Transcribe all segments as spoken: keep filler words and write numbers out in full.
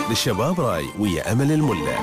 للشباب راي ويا أمل الملا.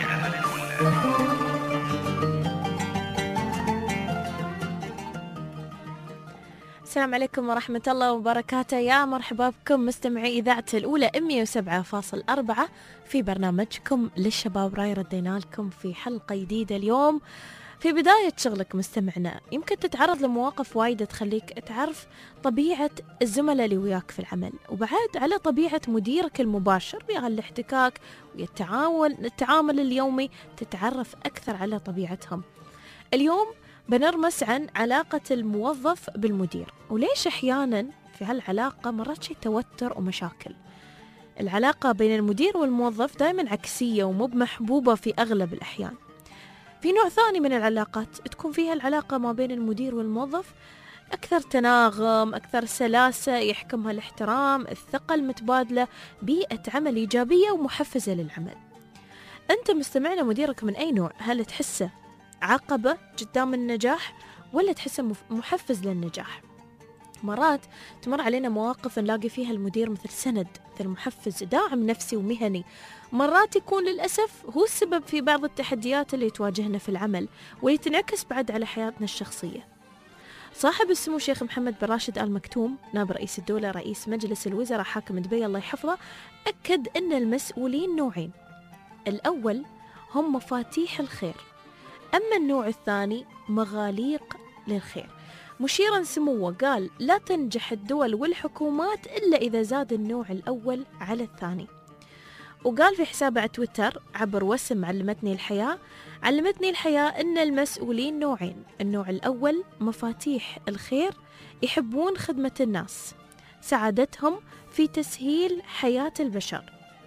السلام عليكم ورحمة الله وبركاته، يا مرحبا بكم مستمعي إذاعة الأولى مئة وسبعة فاصلة أربعة في برنامجكم للشباب راي. ردينا لكم في حلقة جديدة اليوم. في بداية شغلك مستمعنا يمكن تتعرض لمواقف وايدة تخليك تعرف طبيعة الزملاء اللي وياك في العمل، وبعد على طبيعة مديرك المباشر ويا الاحتكاك ويا التعاون التعامل اليومي، تتعرف أكثر على طبيعتهم. اليوم بنرمس عن علاقة الموظف بالمدير، وليش أحيانا في هالعلاقة مرات شيء توتر ومشاكل. العلاقة بين المدير والموظف دائما عكسية ومو محبوبة في أغلب الأحيان. في نوع ثاني من العلاقات تكون فيها العلاقة ما بين المدير والموظف أكثر تناغم، أكثر سلاسة، يحكمها الاحترام، الثقة المتبادلة، بيئة عمل إيجابية ومحفزة للعمل. أنت مستمعنا مديرك من أي نوع؟ هل تحسه عقبة قدام النجاح ولا تحسه محفز للنجاح؟ مرات تمر علينا مواقف نلاقي فيها المدير مثل سند، مثل محفز، داعم نفسي ومهني. مرات يكون للأسف هو السبب في بعض التحديات اللي تواجهنا في العمل واللي تنعكس بعد على حياتنا الشخصية. صاحب السمو الشيخ محمد بن راشد آل مكتوم نائب رئيس الدولة رئيس مجلس الوزراء حاكم دبي الله يحفظه، أكد أن المسؤولين نوعين، الأول هم مفاتيح الخير، أما النوع الثاني مغاليق للخير. مشيرا سموه قال لا تنجح الدول والحكومات إلا إذا زاد النوع الأول على الثاني. وقال في حسابه على تويتر عبر وسم علمتني الحياة: علمتني الحياة أن المسؤولين نوعين، النوع الأول مفاتيح الخير يحبون خدمة الناس، سعادتهم في تسهيل حياة البشر،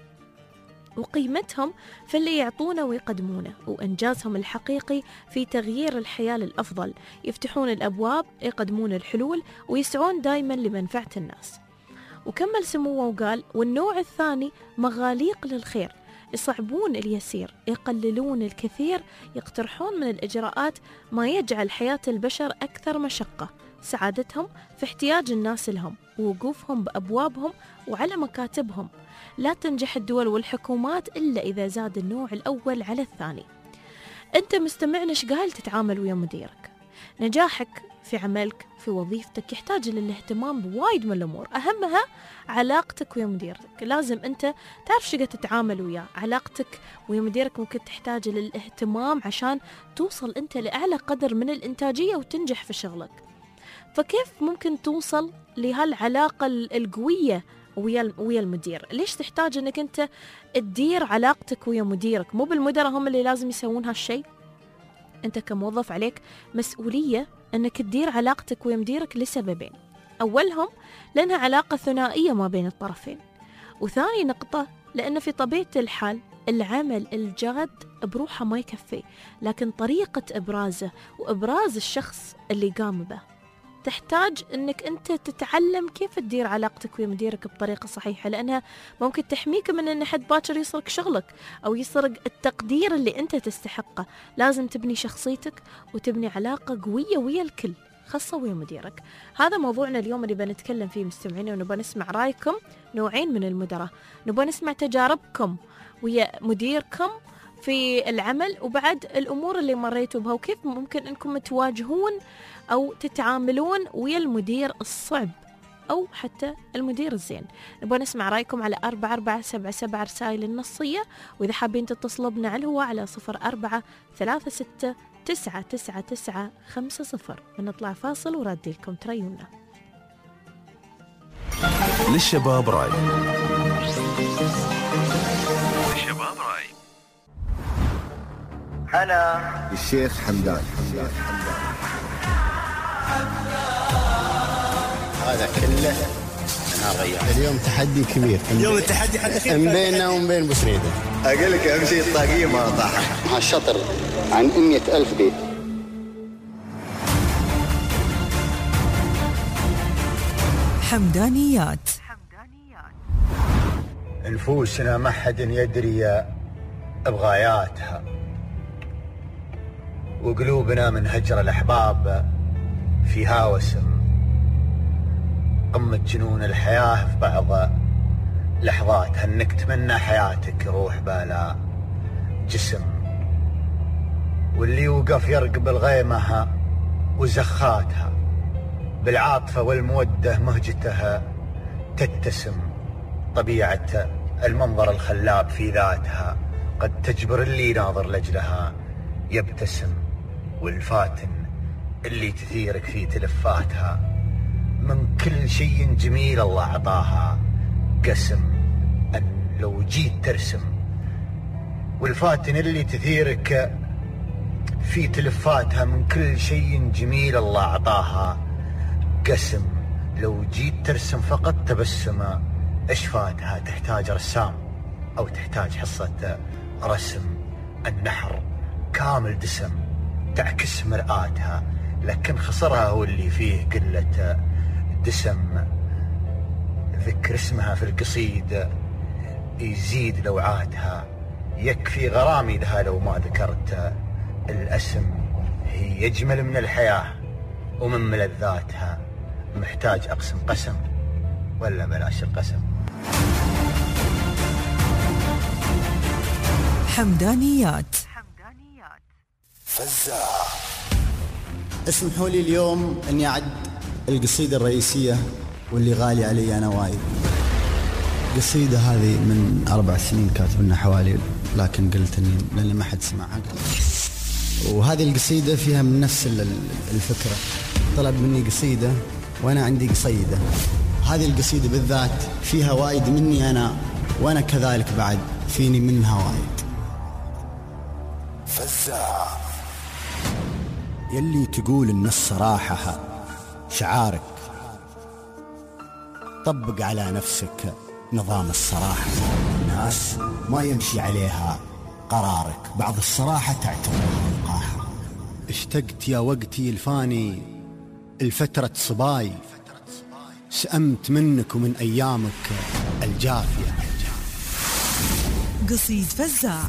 وقيمتهم في اللي يعطونه ويقدمونه، وإنجازهم الحقيقي في تغيير الحياة للأفضل، يفتحون الأبواب، يقدمون الحلول، ويسعون دايما لمنفعة الناس. وكمل سموه وقال والنوع الثاني مغاليق للخير، يصعبون اليسير، يقللون الكثير، يقترحون من الإجراءات ما يجعل حياة البشر أكثر مشقة، سعادتهم في احتياج الناس لهم ووقوفهم بأبوابهم وعلى مكاتبهم. لا تنجح الدول والحكومات إلا إذا زاد النوع الأول على الثاني. أنت مستمعنا إيش قايل تتعامل ويا مديرك؟ نجاحك في عملك في وظيفتك يحتاج للاهتمام بوايد من الأمور، أهمها علاقتك ويا مديرك. لازم أنت تعرف شو قد تتعامل وياه. علاقتك ويا مديرك ممكن تحتاج للاهتمام عشان توصل أنت لأعلى قدر من الإنتاجية وتنجح في شغلك. فكيف ممكن توصل لهالعلاقة القوية ويا ويا المدير؟ ليش تحتاج انك انت تدير علاقتك ويا مديرك؟ مو بالمدراء هم اللي لازم يسوون هالشيء؟ انت كموظف عليك مسؤولية انك تدير علاقتك ويا مديرك لسببين: اولهم لانها علاقة ثنائية ما بين الطرفين، وثاني نقطة لان في طبيعة الحال العمل الجاد بروحه ما يكفي، لكن طريقة ابرازه وابراز الشخص اللي قام به تحتاج انك انت تتعلم كيف تدير علاقتك ويا مديرك بطريقة صحيحة، لانها ممكن تحميك من ان حد باكر يسرق شغلك او يسرق التقدير اللي انت تستحقه. لازم تبني شخصيتك وتبني علاقة قوية ويا الكل، خاصة ويا مديرك. هذا موضوعنا اليوم اللي بنتكلم فيه مستمعينا، ونبغى نسمع رايكم. نوعين من المدراء، نبغى نسمع تجاربكم ويا مديركم في العمل، وبعد الأمور اللي مريتوا بها وكيف ممكن أنكم تواجهون أو تتعاملون ويا المدير الصعب أو حتى المدير الزين. نبغى نسمع رأيكم على أربعة أربعة سبعة سبعة رسائل النصية، وإذا حابين تتصلوا بنا على الهواء على صفر أربعة ثلاثة ستة تسعة تسعة تسعة خمسة صفر. بنطلع فاصل وردي لكم تريونا. للشباب راي. أنا الشيخ حمدان. هذا كله أنا غير. اليوم تحدي كبير، اليوم التحدي حد بيننا وبين بوسريدة. أقول لك أهم شيء الطاقية ما طاحت مع الشطر عن مئة ألف بيت. حمدانيات. نفوسنا ما حد يدري بغاياتها، وقلوبنا من هجر الأحباب في هاوس، قمة جنون الحياة في بعض لحظات هنك تمنى حياتك يروح بالا جسم، واللي يوقف يرقب الغيمة وزخاتها، بالعاطفة والمودة مهجتها تتسم. طبيعة المنظر الخلاب في ذاتها قد تجبر اللي يناظر لجلها يبتسم، والفاتن اللي تثيرك في تلفاتها من كل شيء جميل الله عطاها قسم. أن لو جيت ترسم، والفاتن اللي تثيرك في تلفاتها من كل شيء جميل الله عطاها قسم. لو جيت ترسم فقط تبسم أشفاتها، تحتاج رسام أو تحتاج حصة رسم. النحر كامل دسم تعكس مرآتها، لكن خسرها هو اللي فيه قلة دسم. ذكر اسمها في القصيد يزيد لوعاتها، يكفي غرامي لها لو ما ذكرت الاسم. هي يجمل من الحياة ومن ملذاتها، محتاج أقسم قسم ولا بلاش القسم. حمدانيات فزاع. اسمحوا لي اليوم اني اعد القصيدة الرئيسية واللي غالي علي انا وايد. القصيدة هذه من اربع سنين كاتبنا حوالي، لكن قلت اني لان ما حد سمعها. وهذه القصيدة فيها من نفس الفكرة، طلب مني قصيدة وانا عندي قصيدة. هذه القصيدة بالذات فيها وايد مني انا، وانا كذلك بعد فيني منها وايد. فزاع. يلي تقول ان الصراحة شعارك، طبق على نفسك نظام الصراحة. الناس ما يمشي عليها قرارك، بعض الصراحة تعتبرها وقاحة. اشتقت يا وقتي الفاني الفترة صباي، سأمت منك ومن أيامك الجافية. قصيد فزاع.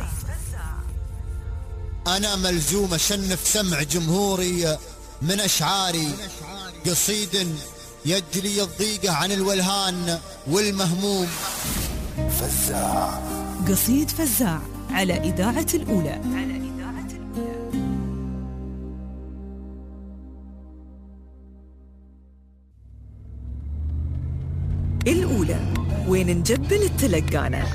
أنا ملزوم أشنف سمع جمهوري من أشعاري، قصيد يجلي الضيقة عن الولهان والمهموم. فزاع. قصيد فزاع على إذاعة الأولى. الأولى وين نجبل التلقانة.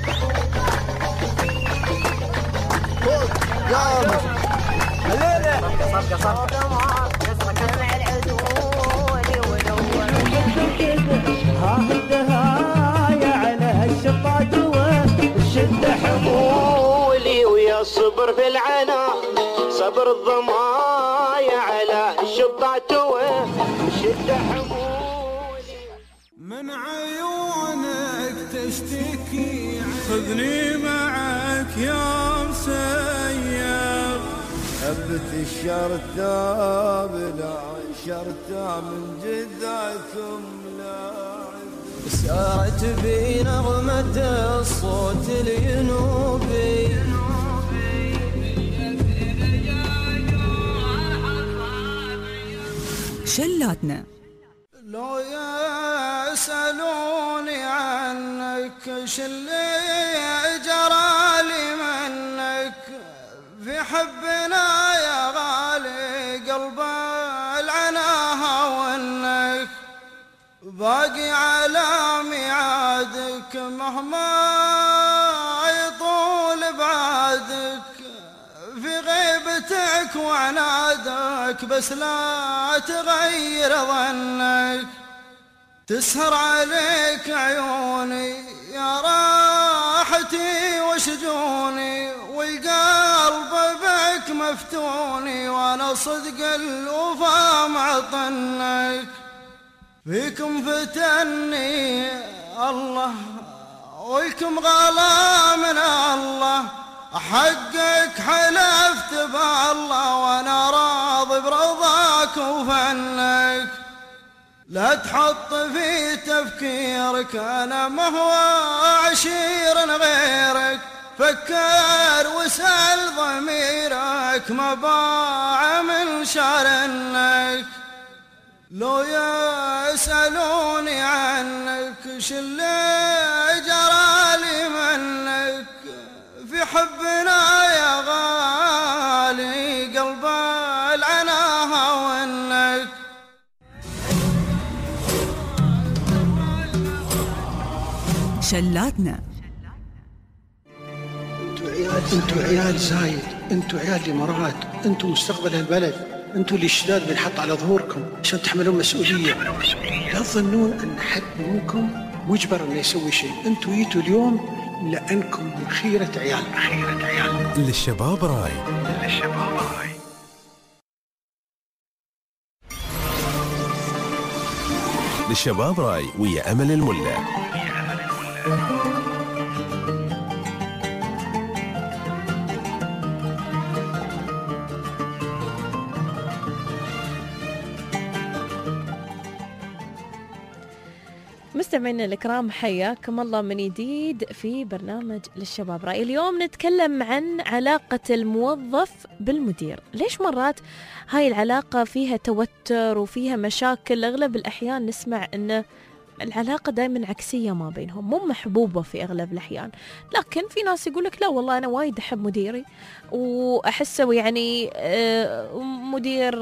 هاهدها على الشطاط والشد حمولي، ويا الصبر في العنا صبر الضمايا على الشطاط والشد حمولي. من عيونك تشتكي خذني معك يا مسير، هبت الشرطة بلا شرطة من جذعكم لاعب، سارت بي نغمة الصوت الينوبي. شلاتنا. لو يسألوني عنك شلي جرالي منك، في حبنا يا غالي قلب العناها وانك باقي على ميعادك مهما يطول بعادك، في غيبتك وعنادك بس لا تغير ظنك. تسهر عليك عيوني يا راحتي وشجوني، والقلب بك مفتوني، وانا صدق الوفا معطنك. فيكم فتني الله ولكم غلا من الله، حقك حلفت بالله وانا راضي برضاك وفنك. لا تحط في تفكيرك انا ما هو عشير غيرك، فكر واسأل ضميرك ما باع من شرنك. لو يسألوني عنك شلي جرى يحبنا يا غالي قلب العناها ونك. شلاتنا. انتوا عيال انتوا عيال زايد، انتوا عيال الامارات، انتوا مستقبل البلد، انتوا اللي الشداد بنحط على ظهوركم عشان تحملون مسؤوليه. لا تظنون ان حد منكم مجبر انه يسوي شيء، انتوا جيتوا اليوم لانكم من خيره عيال خيره عيال. للشباب راي، للشباب راي. للشباب راي ويا امل الملا. مستمعينا الكرام، حياكم الله من جديد في برنامج للشباب رأي. اليوم نتكلم عن علاقة الموظف بالمدير. ليش مرات هاي العلاقة فيها توتر وفيها مشاكل؟ أغلب الأحيان نسمع أن العلاقة دائما عكسية ما بينهم، مو محبوبة في أغلب الأحيان. لكن في ناس يقولك لا والله أنا وايد أحب مديري وأحسه يعني مدير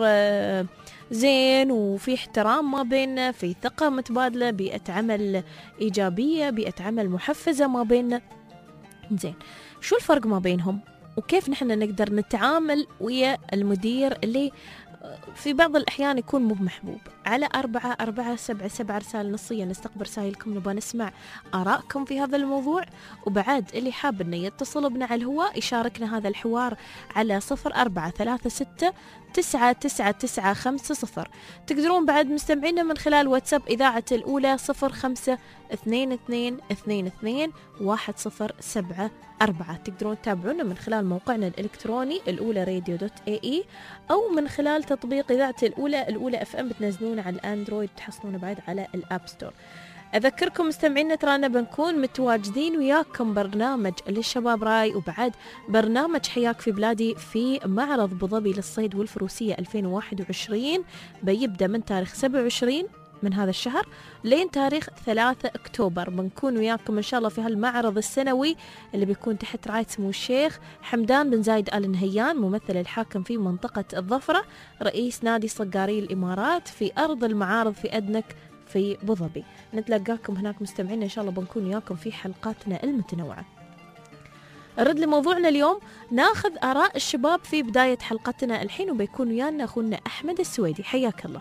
زين وفي احترام ما بيننا، في ثقة متبادلة، بيئة عمل إيجابية، بيئة عمل محفزة ما بيننا. زين، شو الفرق ما بينهم؟ وكيف نحن نقدر نتعامل ويا المدير اللي في بعض الأحيان يكون مو محبوب؟ على أربعة أربعة سبعة سبعة رسالة نصية نستقبل رسائلكم، نبغى نسمع آراءكم في هذا الموضوع. وبعد اللي حاب إنه يتصل بنا على الهواء يشاركنا هذا الحوار على صفر أربعة ثلاثة ستة تسعة تسعة تسعة خمسة صفر. تقدرون بعد مستمعينا من خلال واتساب إذاعة الأولى صفر خمسة اثنين اثنين اثنين اثنين واحد صفر سبعة أربعة. تقدرون تتابعونا من خلال موقعنا الإلكتروني الأولى راديو دوت اي اي، أو من خلال تطبيق إذاعة الأولى الأولى اف ام، بتنزلونه على الأندرويد، تحصلونه بعد على الأب ستور. أذكركم مستمعينا ترانا بنكون متواجدين وياكم برنامج للشباب راي، وبعد برنامج حياك في بلادي في معرض أبو ظبي للصيد والفروسية ألفين وواحد وعشرين، بيبدأ من تاريخ سبعة وعشرين من هذا الشهر لين تاريخ ثلاثة أكتوبر. بنكون وياكم إن شاء الله في هالمعرض السنوي اللي بيكون تحت رعاية سمو الشيخ حمدان بن زايد آل نهيان، ممثل الحاكم في منطقة الظفرة، رئيس نادي صقاري الإمارات، في أرض المعارض في أدنك في أبو ظبي. نتلقاكم هناك مستمعين إن شاء الله، بنكون وياكم في حلقاتنا المتنوعة. أرد لموضوعنا اليوم، ناخذ آراء الشباب في بداية حلقتنا الحين، وبيكون ويانا أخونا أحمد السويدي. حياك الله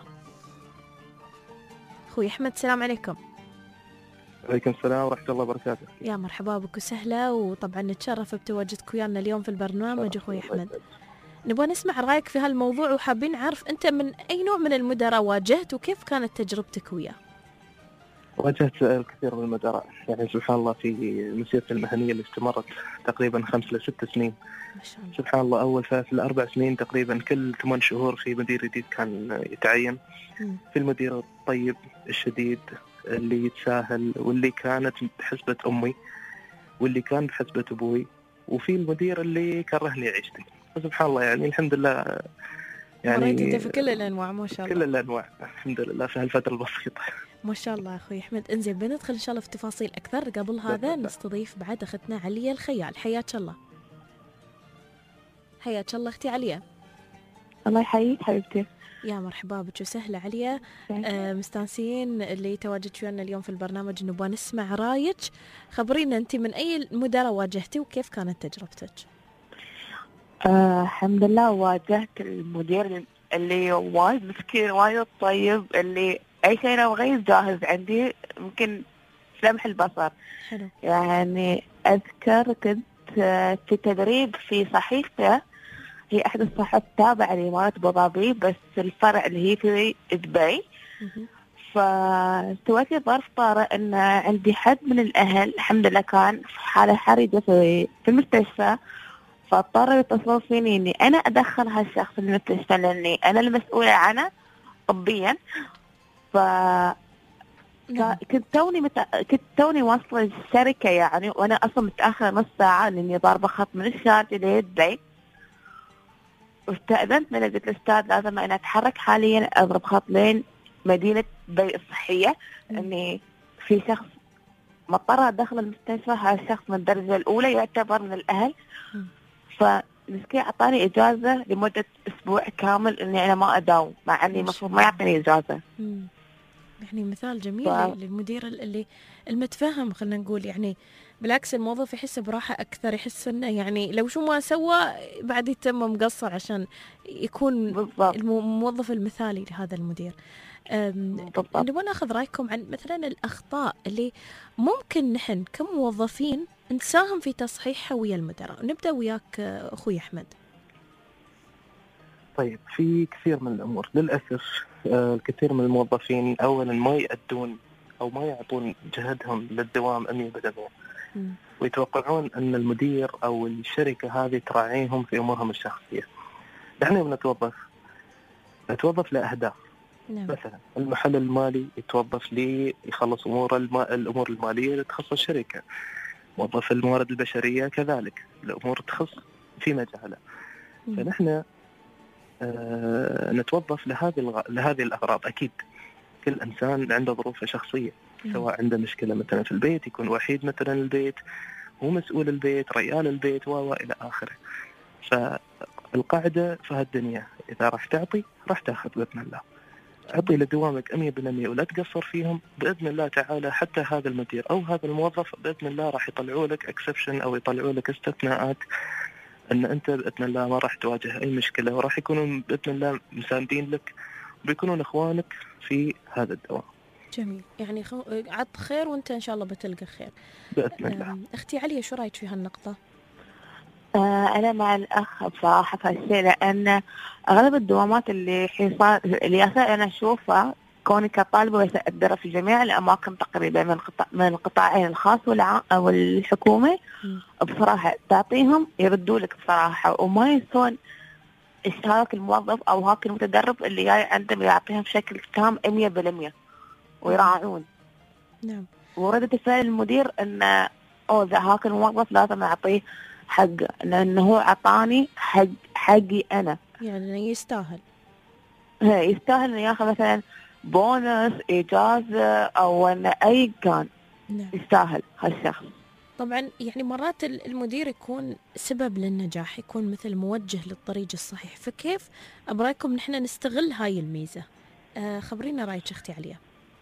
أخوي أحمد. السلام عليكم. عليكم السلام ورحمة الله وبركاته. يا مرحبا بك وسهلا، وطبعا نتشرف بتواجدك ويانا اليوم في البرنامج أخوي أحمد. نبغى نسمع رأيك في هالموضوع، وحابين نعرف أنت من أي نوع من المدراء واجهت، وكيف كانت تجربتك وياه؟ واجهت الكثير من المدراء، يعني سبحان الله في مسيرتي المهنية اللي استمرت تقريبا خمس لست سنين. ما شاء الله. سبحان الله، أول في الأربع سنين تقريبا كل ثمان شهور في مدير جديد كان يتعين. م. في المدير الطيب الشديد اللي يتساهل، واللي كانت بحسبة أمي، واللي كان بحسبة أبوي، وفي المدير اللي كرهني عيشتي. فسبحان الله يعني الحمد لله، يعني مريت في كل الأنواع ما شاء الله. كل الأنواع الحمد لله في هالفترة البسيطة. ما شاء الله أخوي أحمد. انزين، بندخل إن شاء الله في تفاصيل أكثر. قبل هذا نستضيف بعد أختنا عليا الخيال. حياك الله. حياك الله أختي عليا. الله يحييك حبيبتي. يا مرحبا بك وسهلا عليا. آه مستانسين اللي تواجدت ويانا اليوم في البرنامج، نبغى نسمع رايك. خبرينا أنت من أي مدراء واجهتي وكيف كانت تجربتك؟ آه الحمد لله واجهت المدير اللي وايد مسكين وايد طيب، اللي أي شيء أنا أبغيه جاهز عندي، يمكن لمح البصر. حلو. يعني أذكر كنت في تدريب في صحيفة، هي أحد الصحف تابعة لإمارة أبو ظبي، بس الفرع اللي هي في دبي. فسويت لي ظرف طارئ أن عندي حد من الأهل الحمد لله كان في حالة حرجة في في المستشفى، فاضطروا يتصلوا فيني إني أنا أدخل هالشخص المستشفى لأني أنا المسؤولة عنه طبيا. ف كنت توني مت... كنت توني واصلة الشركة يعني، وأنا أصلا متأخرة نص ساعة لأني ضاربة خط من الشارجة لدبي. واستأذنت من قلت الأستاذ لازم أنا أتحرك حاليا أضرب خط لين مدينة دبي الصحية، إني في شخص مضطرة أدخل المستشفى. هذا الشخص من الدرجة الأولى يعتبر من الأهل، فمسكين أعطاني إجازة لمدة أسبوع كامل إني أنا ما أداوم، مع إني المفروض ما يعطيني إجازة. مم. يعني مثال جميل ف... للمدير اللي المتفهم، خلينا نقول. يعني بالعكس الموظف يحس براحة أكثر، يحس إنه يعني لو شو ما سوى بعد يتم مقصر عشان يكون بالضبط. الموظف المثالي لهذا المدير. نبغى ناخذ رأيكم عن مثلا الأخطاء اللي ممكن نحن كموظفين نساهم في تصحيحها ويا المدراء. نبدأ وياك أخوي أحمد. طيب، في كثير من الأمور للأسف الكثير من الموظفين أولا ما يأدون أو ما يعطون جهدهم للدوام أمية بالمية، ويتوقعون أن المدير أو الشركة هذه تراعيهم في أمورهم الشخصية. نحن بنتوظف نتوظف لأهداف. نعم. مثلا المحل المالي يتوظف لي يخلص أمور الم... الأمور المالية اللي تخص الشركة. موظف الموارد البشرية كذلك الأمور تخص في مجاله. فنحن آه نتوظف لهذه الغ... لهذه الأغراض. أكيد كل إنسان عنده ظروفه شخصية، سواء عنده مشكلة مثلا في البيت، يكون وحيد مثلا البيت، هو مسؤول البيت، ريال البيت، و إلى آخره. فالقاعدة في هالدنيا إذا راح تعطي راح تأخذ بإذن الله. أعطي لدوامك أمية بالمية ولا تقصر فيهم بإذن الله تعالى. حتى هذا المدير أو هذا الموظف بإذن الله راح يطلعوا لك اكسبشن أو يطلعوا لك استثناءات أن أنت بإذن الله ما راح تواجه أي مشكلة، وراح يكونوا بإذن الله مساندين لك وبيكونون إخوانك في هذا الدوام. جميل. يعني خو... عط خير وأنت إن شاء الله بتلقى خير بإذن الله. أختي عليا شو رأيك في هالنقطة؟ آه أنا مع الأخ بصراحة في هالشيء، لأن أغلب الدوامات اللي حصار اللي أنا أشوفها كوني كطالبة وأدرس في جميع الأماكن تقريبا من القطاع من القطاعين الخاص والع... والحكومة، بصراحة تعطيهم يردوا لك بصراحة، وما ينسون هاك الموظف أو هاك المتدرب اللي جاي عندهم يعطيهم بشكل تام مية بالمية ويراعون. نعم. وردة فعل المدير إن أو ذا هاك الموظف لازم أعطيه حق، لأنه هو عطاني حق حقي أنا، يعني يستاهل يستاهل إنه ياخذ مثلا بونus إجازة أو أن أي كان. نعم. يستاهل هالشخص. طبعا يعني مرات المدير يكون سبب للنجاح، يكون مثل موجه للطريق الصحيح. فكيف أبراكم نحن نستغل هاي الميزة؟ آه خبرينا رأيك أختي عليا.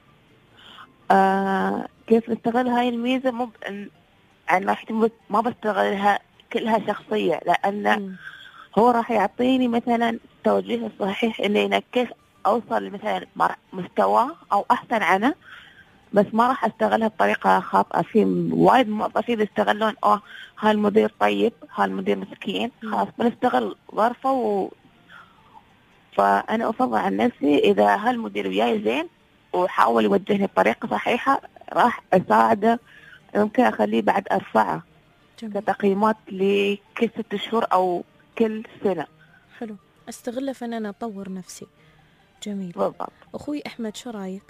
آه كيف نستغل هاي الميزة؟ مو عن ناحية ما بستغلها كلها شخصية، لأن م. هو راح يعطيني مثلا توجيه الصحيح إني أنا كيف أوصل مثلا مستوى أو أحسن عنه، بس ما راح أستغلها بطريقة خاطئة. في وايد موظفين يستغلون أوه هالمدير طيب، هالمدير مسكين، خلاص بنستغل ظرفه و... فأنا أفضل عن نفسي إذا هالمدير وياي زين وحاول يوجهني بطريقة صحيحة راح أساعده، ممكن أخليه بعد أرفعه جميل. كتقييمات لكل ست شهور أو كل سنة. حلو، أستغله فأنا أنا أطور نفسي. جميل. بالضبط. أخوي أحمد شو رأيك؟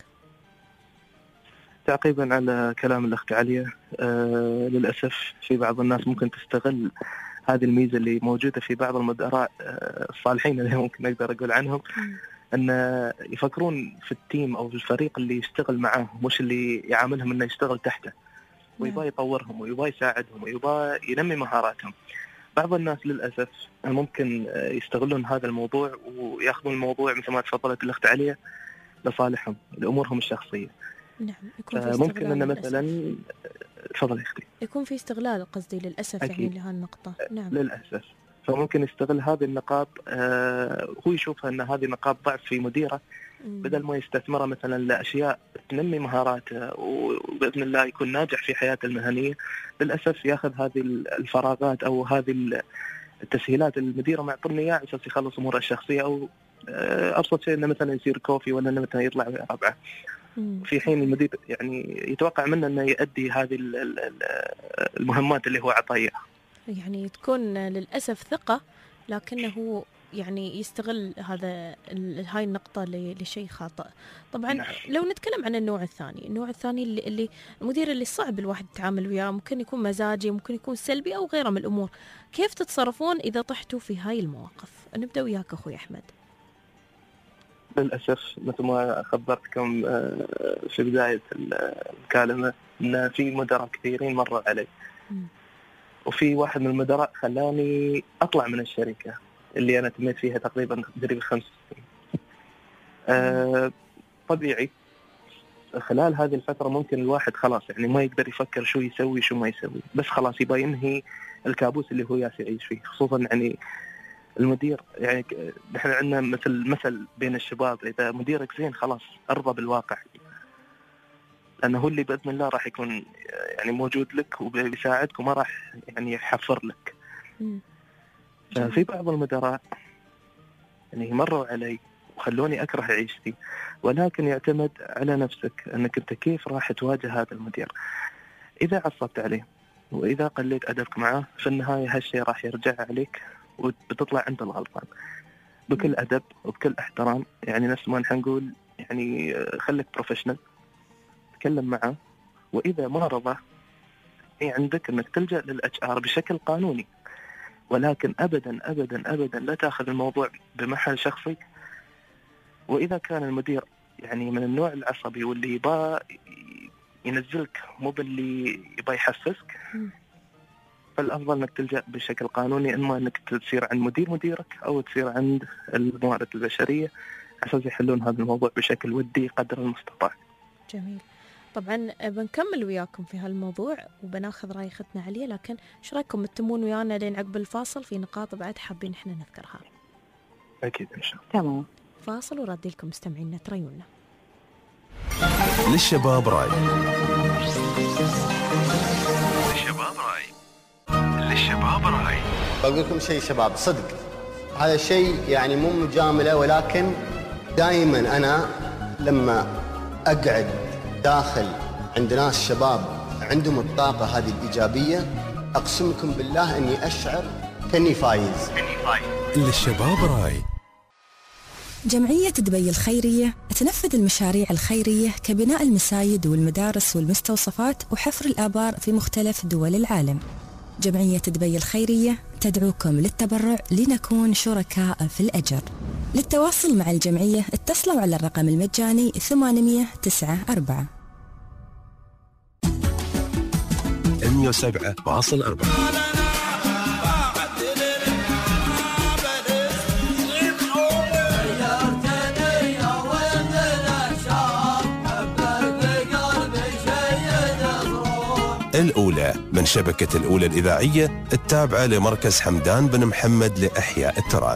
تعقيبا على كلام الأخت عليا، آه للأسف في بعض الناس ممكن تستغل هذه الميزة اللي موجودة في بعض المدراء آه الصالحين اللي ممكن أقدر أقول عنهم م. أن يفكرون في التيم أو في الفريق اللي يشتغل معه، مش اللي يعاملهم أنه يشتغل تحته، ويبغى يطورهم ويبغى يساعدهم ويبغى ينمي مهاراتهم. بعض الناس للأسف ممكن يستغلون هذا الموضوع ويأخذون الموضوع مثل ما تفضلت الأخت عليا لصالحهم لأمورهم الشخصية. نعم. ممكن أن مثلا تفضل يا أختي. يكون في استغلال قصدي للأسف أكيد. يعني لهالنقطة. نعم. للأسف فممكن يستغل هذه النقاط، آه هو يشوفها أن هذه نقاط ضعف في مديره، بدل ما يستثمرها مثلا لأشياء تنمي مهاراته وبإذن الله يكون ناجح في حياته المهنية. للأسف يأخذ هذه الفراغات أو هذه التسهيلات المديرة معطني إياه على أساس يخلص أموره الشخصية، أو أبسط شيء إنه مثلا يصير كوفي ولا إنه مثلا يطلع ربعه، في حين المدير يعني يتوقع منه إنه يؤدي هذه المهمات اللي هو عطاها. يعني تكون للأسف ثقة، لكنه يعني يستغل هذا هاي النقطة لشيء خاطئ. طبعا نعم. لو نتكلم عن النوع الثاني، النوع الثاني اللي, اللي المدير اللي صعب الواحد يتعامل وياه، ممكن يكون مزاجي، ممكن يكون سلبي أو غيره من الأمور. كيف تتصرفون إذا طحتوا في هاي المواقف؟ نبدأ وياك أخوي أحمد. للأسف مثل ما خبرتكم في بداية المكالمة إن في مدراء كثيرين مروا علي، وفي واحد من المدراء خلاني أطلع من الشركة اللي أنا تميت فيها تقريبا قريب خمس سنين. أه طبيعي خلال هذه الفترة ممكن الواحد خلاص يعني ما يقدر يفكر شو يسوي شو ما يسوي، بس خلاص يبغى ينهي الكابوس اللي هو ياس يعيش فيه. خصوصا يعني المدير، يعني نحن عندنا مثل مثل بين الشباب، إذا مديرك زين خلاص أرضى بالواقع، لأنه هو اللي بإذن الله راح يكون يعني موجود لك وبيساعدك وما راح يعني يحفر لك. في بعض المدراء يعني مروا علي وخلوني أكره عيشتي، ولكن يعتمد على نفسك أنك أنت كيف راح تواجه هذا المدير. إذا عصبت عليه وإذا قلت أدبك معه في النهاية هالشيء راح يرجع عليك وبتطلع أنت الغلطان. بكل أدب وبكل احترام، يعني نفس ما نحن نقول يعني خليك بروفيشنال، تكلم معه، وإذا ما رضى هي عندك أنك تلجأ للأتش آر بشكل قانوني، ولكن أبدا أبدا أبدا لا تأخذ الموضوع بمحل شخصي. وإذا كان المدير يعني من النوع العصبي واللي يبا ينزلك مو باللي يبا يحسسك، فالأفضل أنك تلجأ بشكل قانوني، إما أنك تصير عند مدير مديرك أو تصير عند الموارد البشرية عشان يحلون هذا الموضوع بشكل ودي قدر المستطاع. جميل. طبعا بنكمل وياكم في هالموضوع وبناخذ رأي ختنا عليه، لكن ايش رايكم تتمون ويانا لين عقب الفاصل في نقاط بعد حابين احنا نذكرها؟ أكيد إن شاء الله. تمام. فاصل وردي لكم مستمعينا تريونا. للشباب راي. للشباب راي. للشباب راي. بقول لكم شيء شباب، صدق هذا الشيء يعني مو مجاملة، ولكن دائما أنا لما أقعد داخل عند ناس شباب عندهم الطاقة هذه الإيجابية، أقسم لكم بالله أني أشعر كأني فايز. للشباب راي. جمعية دبي الخيرية تنفذ المشاريع الخيرية كبناء المساجد والمدارس والمستوصفات وحفر الآبار في مختلف دول العالم. جمعية دبي الخيرية تدعوكم للتبرع لنكون شركاء في الأجر. للتواصل مع الجمعية اتصلوا على الرقم المجاني ثمانمئة وتسعة أربعة. مئة وسبعة فاصلة أربعة. الأولى من شبكة الأولى الإذاعية التابعة لمركز حمدان بن محمد لإحياء التراث.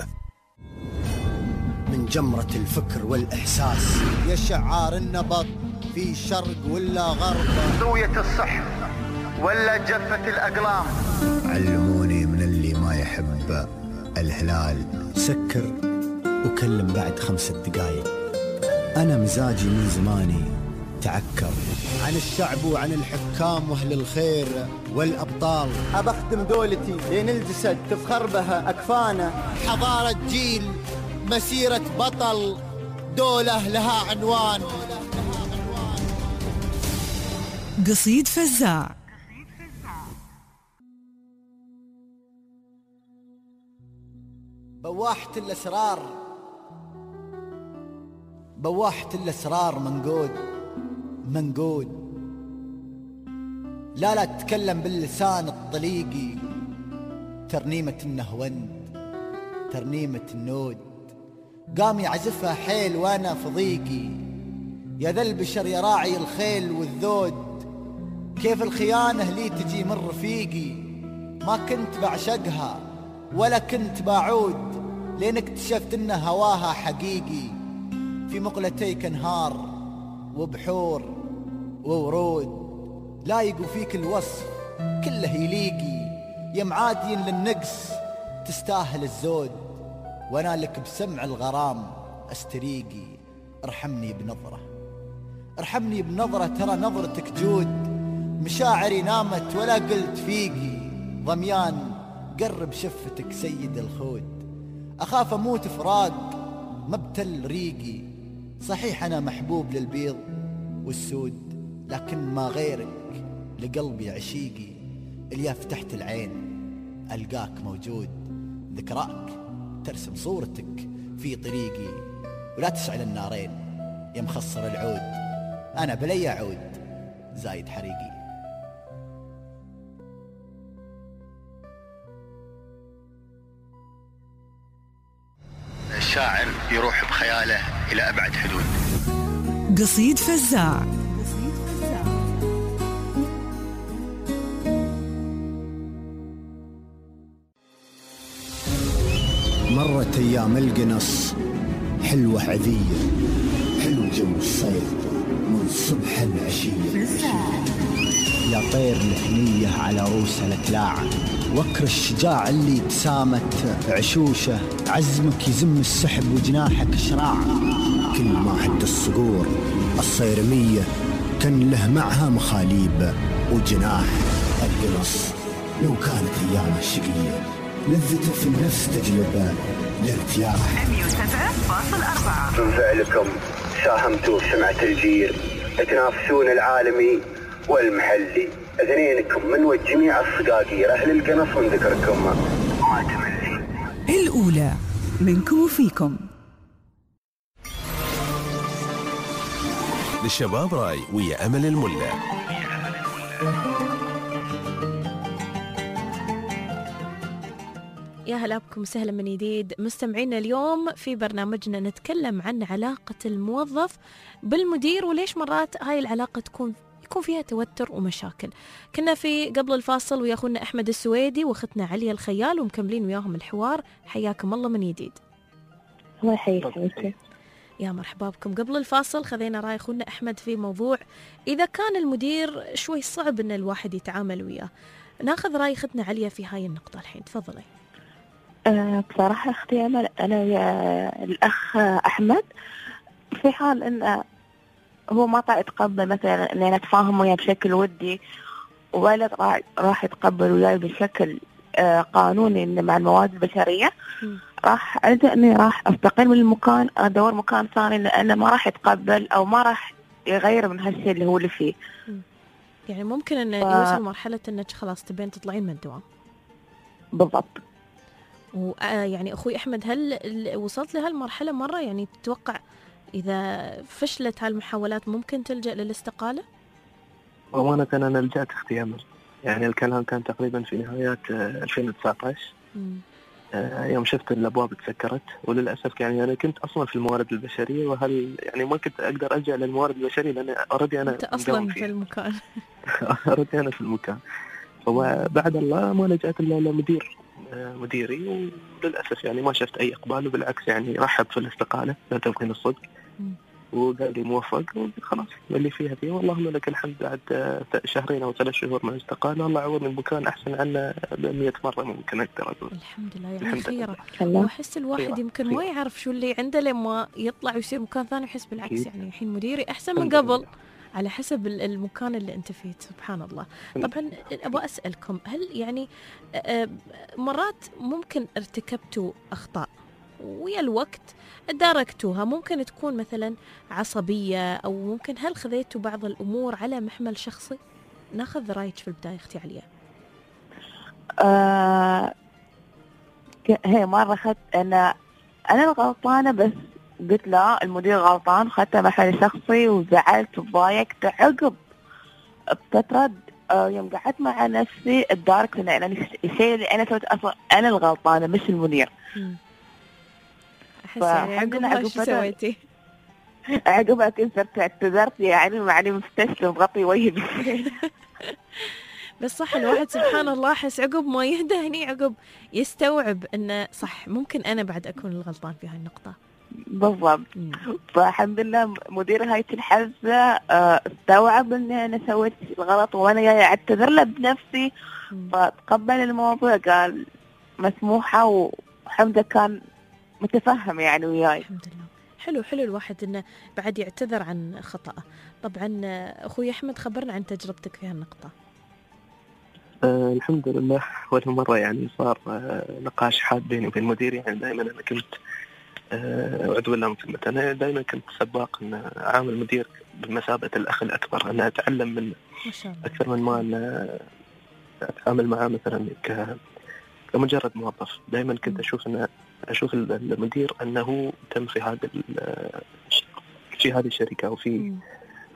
من جمرة الفكر والإحساس يا شعار النبض في شرق ولا غرب، زوية الصح ولا جفة الأقلام. علموني من اللي ما يحب الهلال سكر وكلم بعد خمسة دقايق. أنا مزاجي من زماني تعكر عن الشعب وعن الحكام واهل الخير والأبطال. أبخدم دولتي لين الجسد تفخر بها أكفانا. حضارة جيل، مسيرة بطل، دولة لها عنوان. قصيد فزاع. بواحة الأسرار، بواحة الأسرار منقود منقود. لا لا تتكلم باللسان الطليقي، ترنيمة النهوند ترنيمة النود. قام يعزفها حيل وانا في ضيقي، يا ذا البشر يا راعي الخيل والذود. كيف الخيانة لي تجي من رفيقي، ما كنت بعشقها ولا كنت بعود، لين اكتشفت ان هواها حقيقي. في مقلتيك انهار وبحور وورود، لايقوا فيك الوصف كله يليقي. يا معادين للنقص تستاهل الزود، وانا لك بسمع الغرام استريقي. ارحمني بنظرة ارحمني بنظرة، ترى نظرتك جود. مشاعري نامت ولا قلت فيقي، ضميان قرب شفتك سيد الخود. اخاف اموت فراق مبتل ريقي. صحيح انا محبوب للبيض والسود، لكن ما غيرك لقلبي عشيقي. اللي فتحت العين ألقاك موجود، ذكراك ترسم صورتك في طريقي. ولا تشعل النارين يا مخصر العود، أنا بلي أعود زايد حريقي. الشاعر يروح بخياله إلى أبعد حدود. قصيد فزاع. مرت أيام القنص حلوة عذية، حلو جو الصيف من صبح العشية. يا طير الحنية على روس الأكلاع، وكر الشجاع اللي تسامت عشوشه، عزمك يزم السحب وجناحك شراع. كل ما حد الصقور الصيرمية كان له معها مخاليب وجناح. القنص لو كانت أيامه شقية لذته في النفس تجلب الارتياح. مية وسبعة فاصل أربعة. من فعلكم ساهمتوا في سمعة الجيل، تنافسون العالمي والمحلي. اثنينكم من وجميع الصقاقير أهل القنص من ذكركم ما تملي. الأولى منكم وفيكم. للشباب راي ويا أمل الملا. يا هلا بكم وسهلا من جديد مستمعينا. اليوم في برنامجنا نتكلم عن علاقة الموظف بالمدير، وليش مرات هاي العلاقة تكون يكون فيها توتر ومشاكل. كنا في قبل الفاصل ويا أخونا أحمد السويدي وأختنا عليا الخيال ومكملين وياهم الحوار. حياكم الله من جديد. الله يحييك. يا مرحبا بكم. قبل الفاصل خذينا رأي أخونا أحمد في موضوع إذا كان المدير شوي صعب إن الواحد يتعامل وياه. ناخذ رأي أختنا عليا في هاي النقطة الحين. تفضلي. أه بصراحة أختي أمل، أنا ويا الأخ أحمد في حال إن هو ما طاق يتقبل مثلا إني أنا أتفاهم وياه بشكل ودي، ولا راح يتقبل وياي بشكل آه قانوني إن مع المواد البشرية، راح ألجأ إني راح أستقيل من المكان، أدور مكان ثاني، لأنه ما راح يتقبل أو ما راح يغير من هالشيء اللي هو اللي فيه. يعني ممكن إن ف... يوصل مرحلة إنك خلاص تبين تطلعين من الدوام. بالضبط. ويعني أخوي أحمد، هل وصلت لهالمرحلة مرة؟ يعني تتوقع إذا فشلت هالمحاولات ممكن تلجأ للاستقالة؟ وأنا أنا لجأت أختي أمل. يعني الكلام كان تقريبا في نهايات ألفين وتسعة عشر. آه يوم شفت الأبواب تسكرت، وللأسف يعني أنا كنت أصلا في الموارد البشرية، وهل يعني ما كنت أقدر ألجأ للموارد البشرية لأن أردي أنا أنت أصلا في المكان. أردي أنا في المكان. وبعد الله ما لجأت إلا لمدير مديري، وللأسف يعني ما شفت أي إقبال، وبالعكس يعني رحب في الاستقالة لا تبغين الصدق، وقال لي موفق وخلاص اللي فيها فيه، واللهم لك الحمد. بعد شهرين أو ثلاث شهور من الاستقالة الله عوضني المكان أحسن عنا بمية مرة ممكن أقدر أقول. الحمد لله يعني خيرة. وأحس الواحد يمكن ما يعرف شو اللي عنده لما يطلع ويصير مكان ثاني يحس بالعكس. يعني الحين مديري أحسن من قبل على حسب المكان اللي أنت فيه. سبحان الله. طبعا أبغى أسألكم، هل يعني مرات ممكن ارتكبتوا أخطاء ويا الوقت داركتوها؟ ممكن تكون مثلا عصبية، أو ممكن هل خذيتوا بعض الأمور على محمل شخصي؟ ناخذ رأيك في البداية أختي عليا. آه هي مرة خدت أنا أنا الغلطانة، بس قلت لا المدير غلطان، خدته محل شخصي وزعلت وضايقت. عقب بفترة آه يوم قعدت مع نفسي اداركت ان انا الشيء اللي انا سويته اصلا انا الغلطانة مش المدير. فعقبها عقب شو سويتي؟ عقبها كنت صرت اعتذرت يعني معني مستسلم غطي وجهي بالشيء. بس صح الواحد سبحان الله حس عقب ما يهدى هني عقب يستوعب انه صح ممكن انا بعد اكون الغلطان في هاي النقطة. بالضبط. فالحمد لله مدير هاي الحزة استوعب اني انا سويت الغلط وانا جاي اعتذر له بنفسي، فتقبل الموضوع قال مسموحة، وحمده كان متفهم يعني وياي. الحمد لله. حلو حلو الواحد انه بعد يعتذر عن خطأه. طبعا اخوي احمد خبرنا عن تجربتك في هالنقطة. أه الحمد لله. أول مرة يعني صار أه نقاش حاد بيني وبين مديري. يعني دائما أنا كنت أعد بالله مثل أنا دائما كنت سباق أن أعامل المدير بمثابة الأخ الأكبر، أن أتعلم منه أكثر من ما أن أتعامل معه مثلا كمجرد موظف. دائما كنت أشوف أن أشوف المدير أنه تم في هذا في هذه الشركة وفي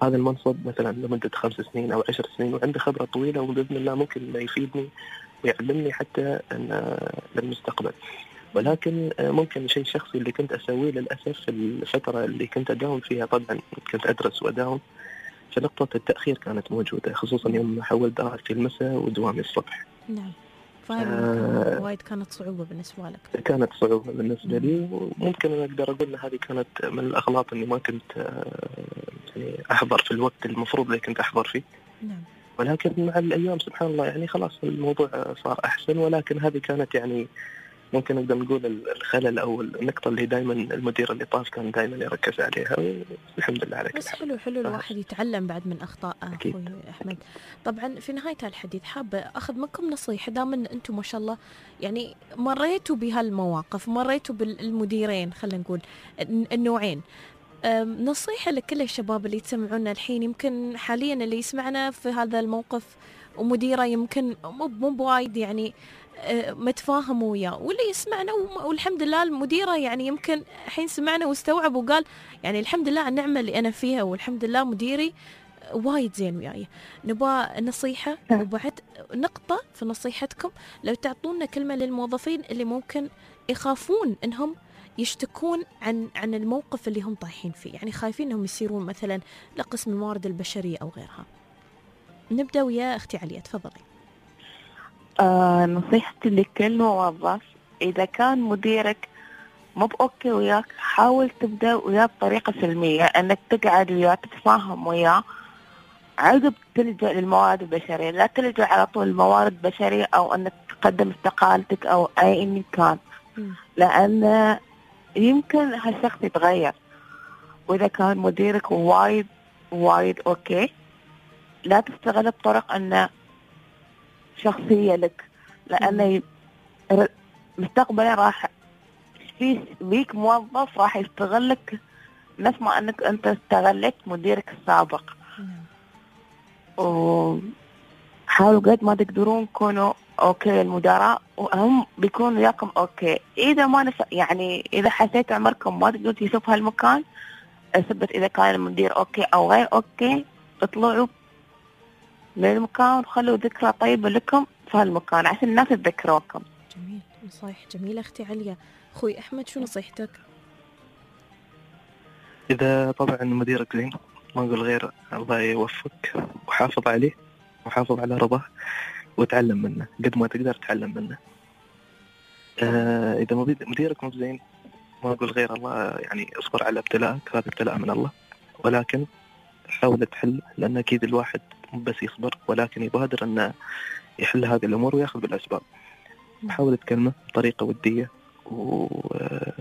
هذا المنصب مثلا لمدة خمس سنين أو عشر سنين وعنده خبرة طويلة وبإذن الله ممكن إنه يفيدني ويعلمني حتى أن للمستقبل. ولكن ممكن شيء شخصي اللي كنت أسويه للأسف في الفترة اللي كنت أداوم فيها، طبعا كنت أدرس وأداوم، فنقطة التأخير كانت موجودة، خصوصا يوم حولت دراستي المساء ودوامي الصبح. نعم فاهم. آه وايد كانت صعوبة بالنسبة لك. كانت صعوبة بالنسبة لي، وممكن أنا أقدر أقول أن هذه كانت من الأغلاط إني ما كنت يعني أحضر في الوقت المفروض اللي كنت أحضر فيه. نعم. ولكن مع الأيام سبحان الله يعني خلاص الموضوع صار أحسن. ولكن هذه كانت يعني ممكن نقدر نقول الخلل أو النقطة اللي دائما المدير اللي طاف كان دائما يركز عليها، والحمد لله على كل بس حلو حلو الواحد يتعلم بعد من أخطاء أخوي أحمد. طبعا في نهاية الحديث حابة أخذ منكم نصيحة، دام أنتم ما شاء الله يعني مريتوا بهالمواقف، مريتوا بالمديرين خلينا نقول النوعين، نصيحة لكل الشباب اللي يسمعونا الحين، يمكن حاليا اللي يسمعنا في هذا الموقف ومديره يمكن مو بوايد يعني متفاهم وياه، واللي يسمعنا والحمد لله المديرة يعني يمكن حين سمعنا واستوعب وقال يعني الحمد لله على النعمة اللي أنا فيها، والحمد لله مديري وايد زين وياي. نبغى نصيحة وبعد نقطة في نصيحتكم لو تعطونا كلمة للموظفين اللي ممكن يخافون إنهم يشتكون عن عن الموقف اللي هم طايحين فيه، يعني خايفين إنهم يصيرون مثلا لقسم الموارد البشرية أو غيرها. نبدأ ويا أختي عليا، تفضلي. آه نصيحتي لكل موظف، إذا كان مديرك مو بأوكي وياك حاول تبدأ وياه بطريقة سلمية، أنك تقعد وياه تتفاهم وياه، عقب تلجأ للموارد البشرية، لا تلجأ على طول الموارد البشرية أو أنك تقدم استقالتك أو أي كان، لأن يمكن هالشخص يتغير. وإذا كان مديرك وايد وايد أوكي لا تستغل بطرق أنه شخصية لك، لأن مستقبلا راح في بيك موظف راح يستغلك نفس ما أنك أنت استغلت مديرك السابق. وحاولوا قد ما تقدرون كونوا أوكي المدراء، وهم بيكونوا وياكم أوكي. إذا ما نف... يعني إذا حسيت عمركم ما تقدروا تشوفوا هالمكان، اثبت إذا كان المدير أوكي أو غير أوكي، اطلعوا من المكان وخلوا ذكرى طيبة لكم في هالمكان عشان الناس تذكروكم. جميل، نصايح جميلة أختي عليا. أخوي أحمد شو نصيحتك؟ إذا طبعا مديرك زين ما أقول غير الله يوفقك وحافظ عليه وحافظ على رضاه وتعلم منه قد ما تقدر تعلم منه. آه إذا مديرك مو زين ما أقول غير الله يعني اصبر على ابتلاءك، هذا ابتلاء من الله، ولكن حاول تحل، لأن أكيد الواحد بس يصبر ولكن يبادر أنه يحل هذه الأمور ويأخذ بالأسباب. حاول تكلمه بطريقة ودية، وإذا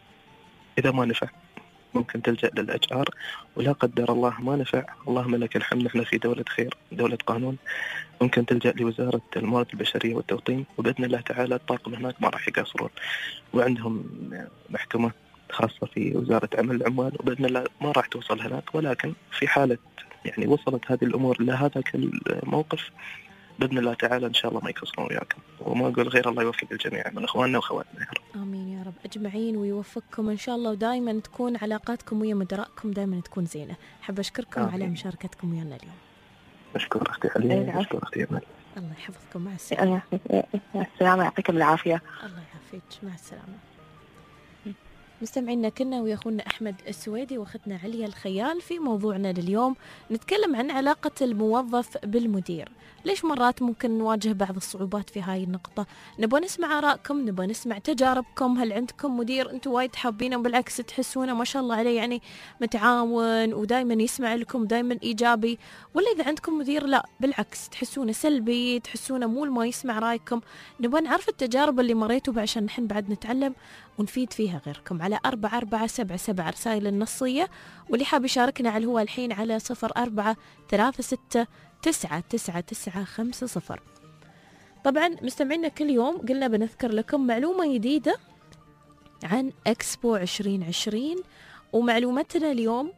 ما نفع ممكن تلجأ للإتش آر، ولا قدر الله ما نفع اللهم لك الحمد نحن في دولة خير دولة قانون، ممكن تلجأ لوزارة الموارد البشرية والتوطين، وبإذن الله تعالى الطاقم هناك ما راح يقصرون، وعندهم محكمة خاصة في وزارة عمل العمال، وبإذن الله ما راح توصل هناك. ولكن في حالة يعني وصلت هذه الأمور لهذاك الموقف بإذن الله تعالى إن شاء الله ما يكسرون وياكم، وما أقول غير الله يوفق الجميع من إخواننا وأخواتنا يا رب. آمين يا رب أجمعين ويوفقكم إن شاء الله، ودائما تكون علاقاتكم ويا مدراءكم دائما تكون زينة. حاب أشكركم آمين. على مشاركتكم ويانا اليوم. أشكر أختي علي، أشكر أختي أمل. الله يحفظكم، مع السلامة. السلامة، يعطيكم العافية. الله يعافيك، مع السلامة. مستمعينا كنا ويا أخونا أحمد السويدي وأختنا عليا الخيال في موضوعنا لليوم، نتكلم عن علاقة الموظف بالمدير. ليش مرات ممكن نواجه بعض الصعوبات في هاي النقطة؟ نبغى نسمع آرائكم، نبغى نسمع تجاربكم. هل عندكم مدير أنتوا وايد حابينه وبالعكس تحسونه ما شاء الله عليه يعني متعاون ودايما يسمع لكم دايما إيجابي، ولا إذا عندكم مدير لا بالعكس تحسونه سلبي، تحسونه مو ما يسمع رأيكم؟ نبغى نعرف التجارب اللي مريتوا بها عشان نحن بعد نتعلم ونفيد فيها غيركم. على أربعة أربعة سبعة سبعة رسائل النصية، واللي حاب يشاركنا على الهواء الحين على صفر أربعة ثلاثة ستة تسعة تسعة تسعة خمسة صفر. طبعا مستمعينا كل يوم قلنا بنذكر لكم معلومة جديدة عن إكسبو عشرين عشرين، ومعلومتنا اليوم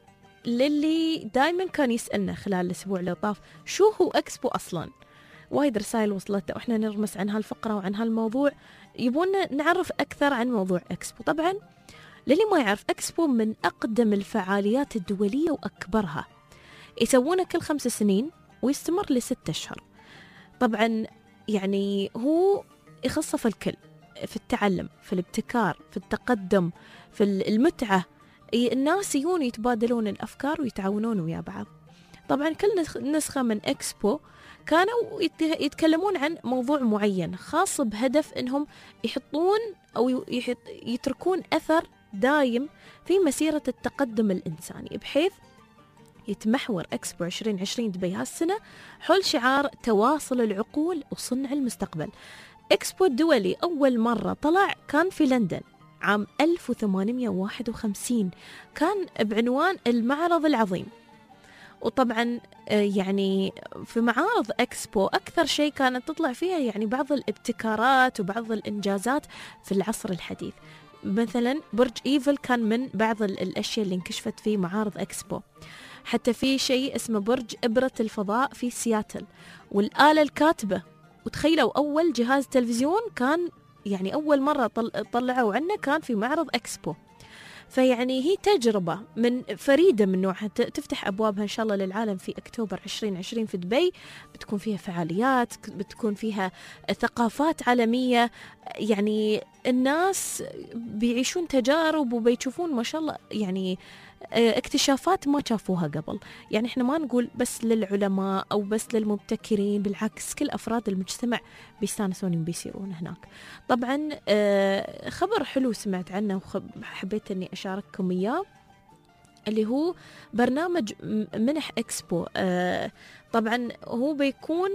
للي دايما كان يسألنا خلال الأسبوع اللي طاف شو هو إكسبو أصلا. وايد رسائل وصلتنا وإحنا نرمس عن هالفقرة وعن هالموضوع، يبونا نعرف أكثر عن موضوع إكسبو. طبعا للي ما يعرف إكسبو من أقدم الفعاليات الدولية وأكبرها، يسوونه كل خمس سنين ويستمر لستة أشهر. طبعا يعني هو يخصه في الكل، في التعلم، في الابتكار، في التقدم، في المتعة. الناس يجون يتبادلون الأفكار ويتعاونون ويا بعض. طبعا كل نسخة من إكسبو كانوا يتكلمون عن موضوع معين خاص بهدف أنهم يحطون أو يتركون أثر دايم في مسيرة التقدم الإنساني، بحيث يتمحور إكسبو عشرين عشرين دبي هالسنة حول شعار تواصل العقول وصنع المستقبل. إكسبو الدولي أول مرة طلع كان في لندن عام ألف وثمانمئة وواحد وخمسين، كان بعنوان المعرض العظيم. وطبعا يعني في معارض إكسبو أكثر شيء كانت تطلع فيها يعني بعض الابتكارات وبعض الإنجازات في العصر الحديث. مثلا برج إيفل كان من بعض الأشياء اللي انكشفت في معارض إكسبو. حتى في شيء اسمه برج إبرة الفضاء في سياتل، والآلة الكاتبة. وتخيلوا أول جهاز تلفزيون كان يعني أول مرة طلعوا عنه كان في معرض إكسبو. فيعني هي تجربة من فريدة من نوعها تفتح أبوابها إن شاء الله للعالم في أكتوبر عشرين عشرين في دبي. بتكون فيها فعاليات، بتكون فيها ثقافات عالمية، يعني الناس بيعيشون تجارب وبيشوفون ما شاء الله يعني اكتشافات ما شافوها قبل. يعني احنا ما نقول بس للعلماء أو بس للمبتكرين، بالعكس كل أفراد المجتمع بيستانسون وبيسيرون هناك. طبعا خبر حلو سمعت عنه وحبيت أني أشارككم إياه، اللي هو برنامج منح إكسبو. طبعا هو بيكون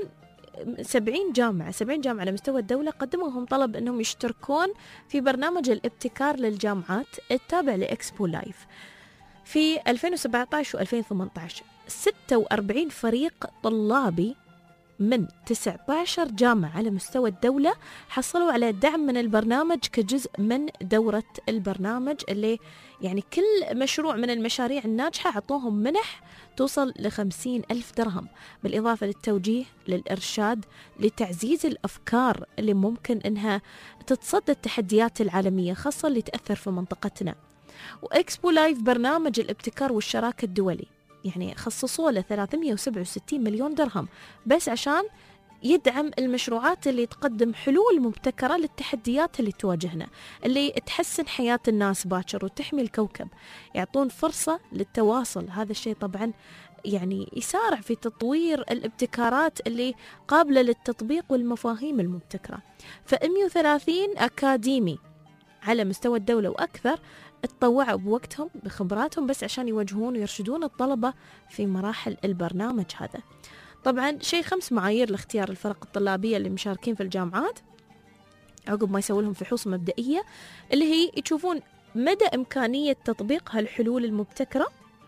سبعين جامعة سبعين جامعة على مستوى الدولة قدموهم طلب أنهم يشتركون في برنامج الابتكار للجامعات التابع لإكسبو لايف في ألفين وسبعة عشر و ألفين وثمانية عشر. ستة وأربعين فريق طلابي من تسعة عشر جامعة على مستوى الدولة حصلوا على دعم من البرنامج كجزء من دورة البرنامج، اللي يعني كل مشروع من المشاريع الناجحة عطوهم منح توصل لخمسين ألف درهم، بالإضافة للتوجيه، للإرشاد، لتعزيز الأفكار اللي ممكن إنها تتصدى التحديات العالمية خاصة اللي تأثر في منطقتنا. وإكسبو لايف برنامج الابتكار والشراكة الدولي يعني خصصوا له ثلاثمئة وسبعة وستين مليون درهم بس عشان يدعم المشروعات اللي تقدم حلول مبتكرة للتحديات اللي تواجهنا، اللي تحسن حياة الناس باكر وتحمي الكوكب، يعطون فرصة للتواصل. هذا الشيء طبعا يعني يسارع في تطوير الابتكارات اللي قابلة للتطبيق والمفاهيم المبتكرة. فمئة وثلاثين أكاديمي على مستوى الدولة وأكثر اتطوعوا بوقتهم بخبراتهم بس عشان يوجهون ويرشدون الطلبة في مراحل البرنامج هذا. طبعا شيء خمس معايير لاختيار الفرق الطلابية اللي مشاركين في الجامعات عقب ما يسووا لهم فحوص مبدئية، اللي هي يشوفون مدى إمكانية تطبيق هالحلول المبتكرة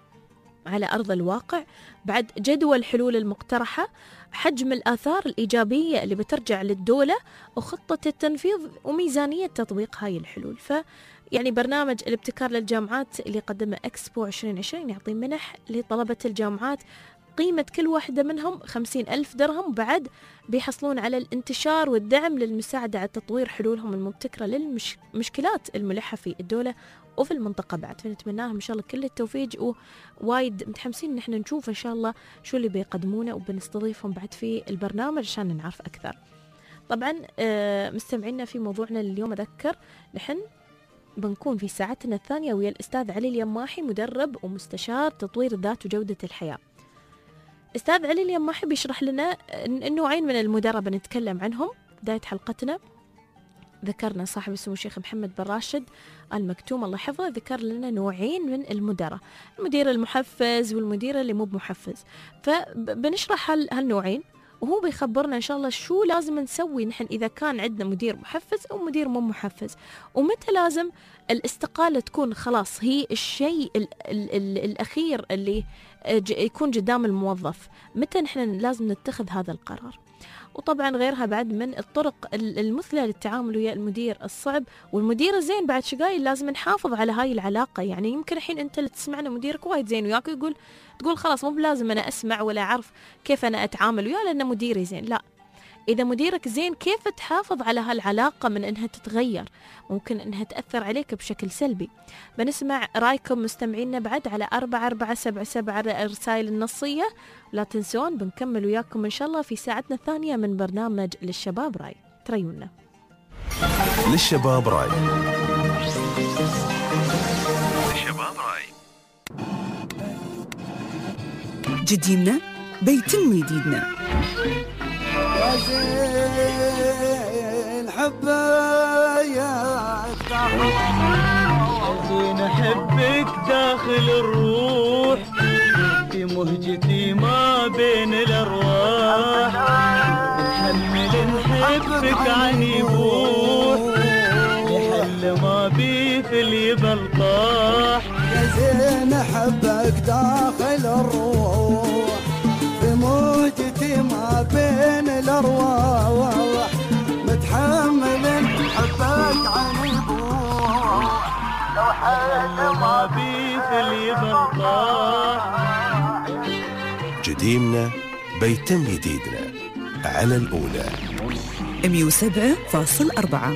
على أرض الواقع، بعد جدوى الحلول المقترحة، حجم الآثار الإيجابية اللي بترجع للدولة، وخطة التنفيذ وميزانية تطبيق هاي الحلول. ف يعني برنامج الابتكار للجامعات اللي قدمه إكسبو عشرين عشرين يعطي منح لطلبة الجامعات قيمة كل واحدة منهم خمسين ألف درهم، بعد بيحصلون على الانتشار والدعم للمساعدة على تطوير حلولهم المبتكرة للمشكلات الملحة في الدولة وفي المنطقة بعد. فنتمنى لهم إن شاء الله كل التوفيق، ووايد متحمسين إن احنا نشوف إن شاء الله شو اللي بيقدمونه، وبنستضيفهم بعد في البرنامج عشان نعرف أكثر. طبعا مستمعينا في موضوعنا اليوم أذكر نحن بنكون في ساعتنا الثانية ويا الأستاذ علي اليماحي، مدرب ومستشار تطوير الذات وجودة الحياة. أستاذ علي اليماحي بيشرح لنا النوعين من المدربة نتكلم عنهم. بداية حلقتنا ذكرنا صاحب السمو الشيخ محمد بن راشد آل مكتوم الله يحفظه، ذكر لنا نوعين من المدراء، المدير المحفز والمدير اللي مو بمحفز. فبنشرح هالنوعين وهو بيخبرنا إن شاء الله شو لازم نسوي نحن إذا كان عندنا مدير محفز أو مدير مو محفز، ومتى لازم الاستقالة تكون خلاص هي الشيء ال ال ال الأخير اللي يكون قدام الموظف، متى نحن لازم نتخذ هذا القرار. وطبعا غيرها بعد من الطرق المثلى للتعامل ويا المدير الصعب والمدير الزين. بعد شقايل لازم نحافظ على هاي العلاقة. يعني يمكن الحين أنت اللي تسمعنا مديرك وايد زين وياك، يقول تقول خلاص مو بلازم أنا أسمع ولا أعرف كيف أنا أتعامل وياه لأنه مديري زين، لا، إذا مديرك زين كيف تحافظ على هالعلاقة من إنها تتغير؟ ممكن إنها تأثر عليك بشكل سلبي. بنسمع رأيكم مستمعينا بعد على أربعة أربعة سبعة سبعة الرسائل النصية. لا تنسون بنكمل وياكم إن شاء الله في ساعتنا الثانية من برنامج للشباب راي. تريونا للشباب راي. للشباب راي. جديدنا بيتم جديدنا. يا زين حبه يا زين احبك داخل الروح، في مهجتي ما بين الارواح، نحمل نحبك عن يبوح، لحل ما بي في اليبل طاح. يا زين احبك داخل الروح، في مهجتي ما بين الارواح، متحمل حبك عن يبوح، لو حل ما بي في اليبل طاح. جديدنا بيتم جديدنا على الأولى مية وسبعة فاصل أربعة.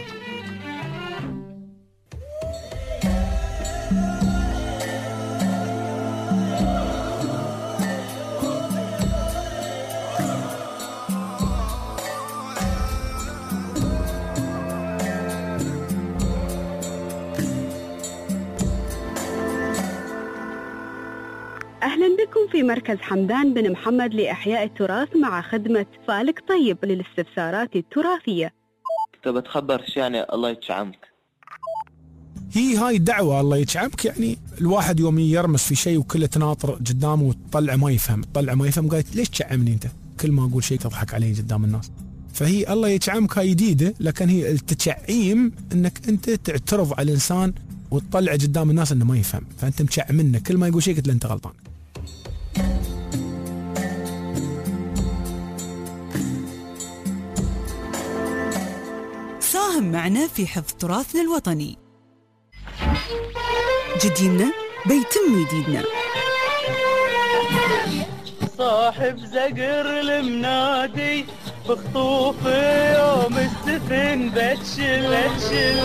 أهلا بكم في مركز حمدان بن محمد لإحياء التراث مع خدمة فالك طيب للاستفسارات التراثية. تبى تخبر شو يعني الله يتشعمك؟ هي هاي الدعوة الله يتشعمك، يعني الواحد يوم يرمس في شيء وكله تناطر قدامه وتطلع ما يفهم تطلع ما يفهم قالت ليش تشعمني أنت؟ كل ما أقول شيء تضحك علي قدام الناس. فهي الله يتشعمك هاي جديدة، لكن هي التشعيم أنك أنت تعترض على الإنسان وتطلع قدام الناس أنه ما يفهم، فأنت مشعمنه كل ما يقول شيء قلت له أنت غلطان. ساهم معنا في حفظ تراثنا الوطني. جديدنا بيتم جديدنا. صاحب زقر المنادي بخطوفه يوم السفن بتشل بتشل.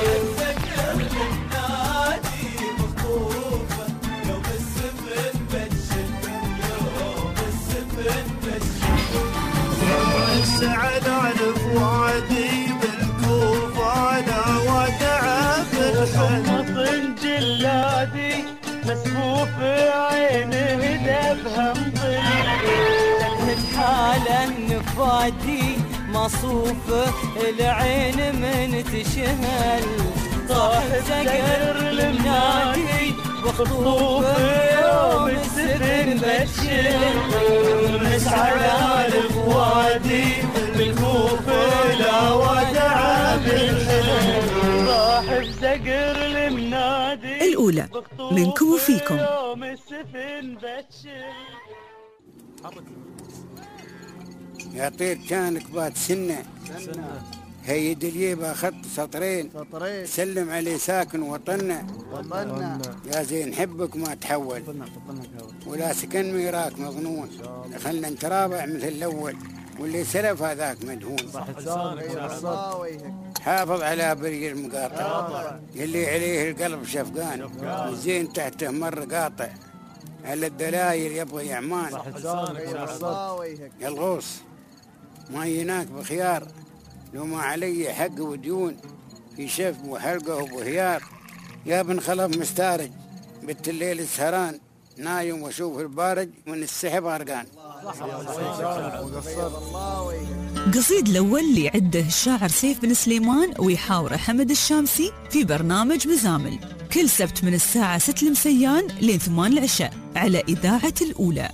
سعد على فؤادي بالكوفة لا ودع بالحن جلادي مسفوف عينه دبها مطل، تلهج حالا نفادي مصوف العين من تشهل. صاحب زقر المنادي بخطوف يوم السفن بتشل، مسعد على الفوادي بالكوفة لا ودع بالحلم. صاحب زقر المنادي الأولى منكم وفيكم. يوم السفن بتشل. يا طير كانك بات سنة هي دليبة خط سطرين سطرين سلم عليه ساكن وطننا وطننا. يا زين حبك ما تحول ولا سكن ميراك مظنون، خلنا نترابع مثل الأول واللي سلف هذاك مدهون. حافظ على بري المقاطع اللي عليه القلب شفقان، والزين تحته مر قاطع على الدلايل يبغى يعمان. يا الغوص ما يناك بخيار، لو ما علي حق وديون في شف وحلقه وبهيار. يا بن خلف مستارج بنت الليل السهران، نايم واشوف البارج من السحب غرقان. قصيد الأول اللي عده الشاعر سيف بن سليمان ويحاوره حمد الشامسي في برنامج مزامل كل سبت من الساعة ستة المسيان لين ثمان العشاء على إذاعة الأولى.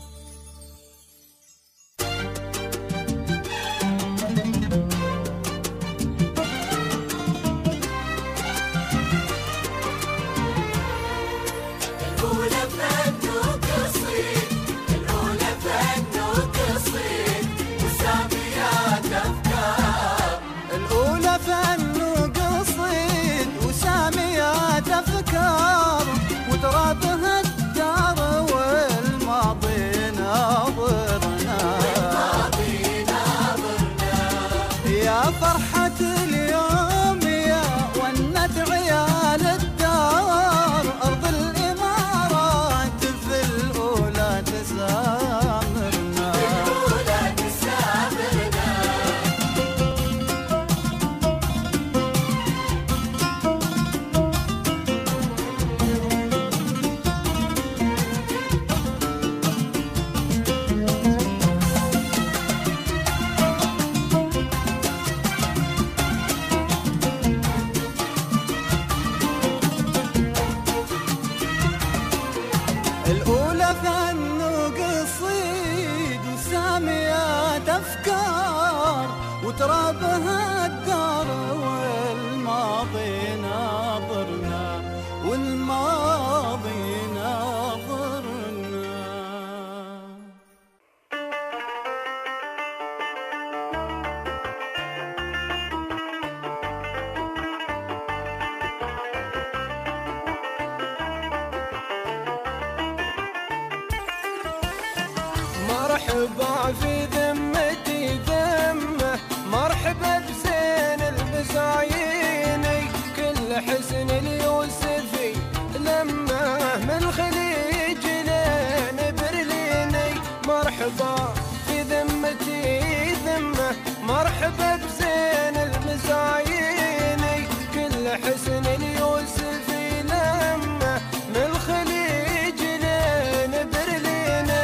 وترابها الدار والماضي يا فرحة اليوم يا ونة عيال الدار، أرض الإمارات في الأولى تسامرنا، في الأولى تسامرنا. الأولى فنوا قصيد وساميات أفكار، وترابها الدار والماضي ناظرنا، والماضي ناظرنا. مرحبا في ذمتي ذمه، مرحبا بزين البزايني، كل حسن اليوسفي لمه من الخليج لين برليني. مرحبا في ذمتي ذمه، مرحبا بزين البزايني، كل حسن اليوسفي لمه من الخليج لين برليني.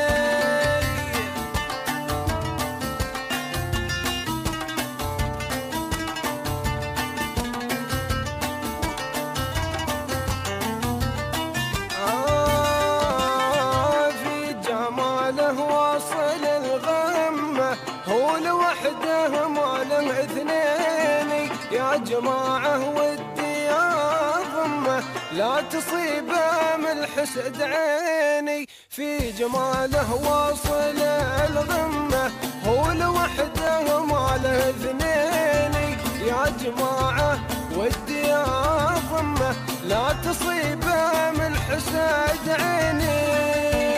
واصل الغمة هو لوحده ما له اثنين، يا جماعة ودي يا ضمة لا تصيبه من الحسد عيني، في جماله واصل الغمة هو لوحده ما له اثنين، يا جماعة ودي يا ضمة لا تصيبه من الحسد عيني.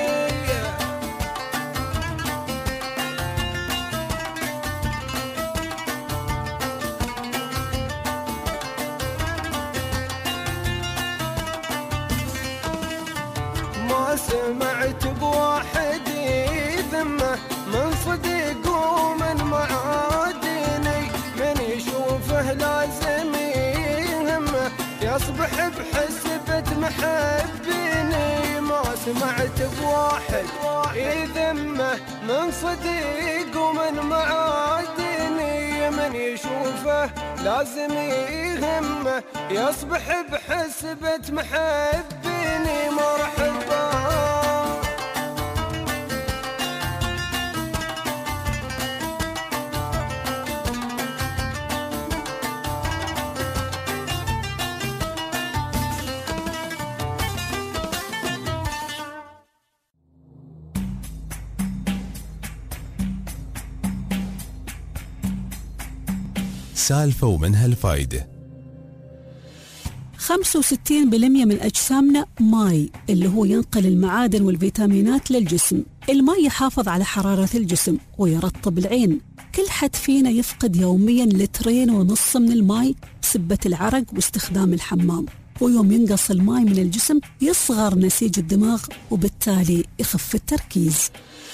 ما سمعت بواحد يذمه من صديق ومن معادني، من يشوفه لازم يهمه يصبح بحسبة محبيني. ما سمعت بواحد يذمه من صديق ومن معادني، من يشوفه لازم يهمه يصبح بحسبة محبيني. مرحبا سالفة ومنها الفايدة. خمسة وستين بالمئة من أجسامنا ماء، اللي هو ينقل المعادن والفيتامينات للجسم. الماء يحافظ على حرارة الجسم ويرطب العين. كل حد فينا يفقد يوميا لترين ونص من الماء بسبة العرق واستخدام الحمام، ويوم ينقص الماء من الجسم يصغر نسيج الدماغ وبالتالي يخف التركيز.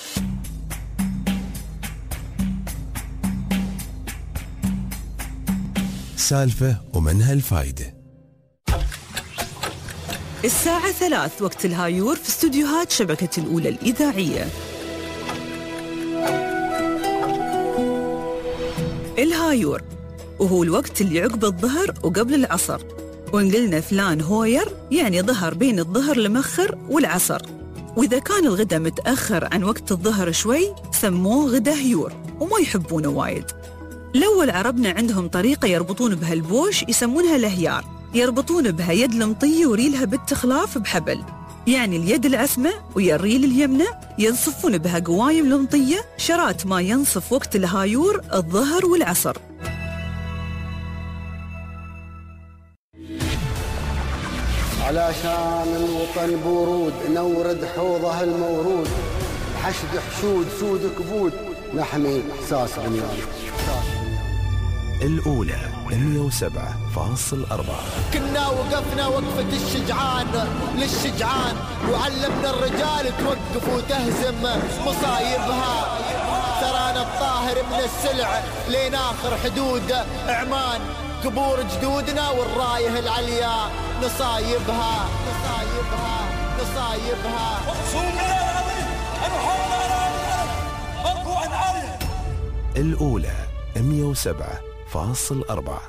سالفة ومنها الفايدة. الساعة ثلاث وقت الهايور في استوديوهات شبكة الأولى الإذاعية. الهايور وهو الوقت اللي عقب الظهر وقبل العصر، وإن قلنا فلان هوير يعني ظهر بين الظهر المخر والعصر، وإذا كان الغدا متأخر عن وقت الظهر شوي سموه غدا هيور وما يحبونه وايد. الأول عربنا عندهم طريقة يربطون بها البوش يسمونها الهيار، يربطون بها يد المطية وريلها بالتخلاف بحبل، يعني اليد العسمة ويا الريل اليمنى ينصفون بها قوايم المطية شرات ما ينصف وقت الهايور الظهر والعصر. علشان الوطن بورود نورد حوضه المورود، حشد حشود سود كبود نحمي إحساس بنيان. الأولى مئة وسبعة فاصل أربعة. كنا وقفنا وقفة الشجعان للشجعان، وعلمنا الرجال توقف وتهزم مصايبها. ترانا الطاهر من السلع لين آخر حدود عمان، قبور جدودنا والرايه العليا نصايبها نصايبها نصايبها. الأولى مئة وسبعة فاصل أربعة.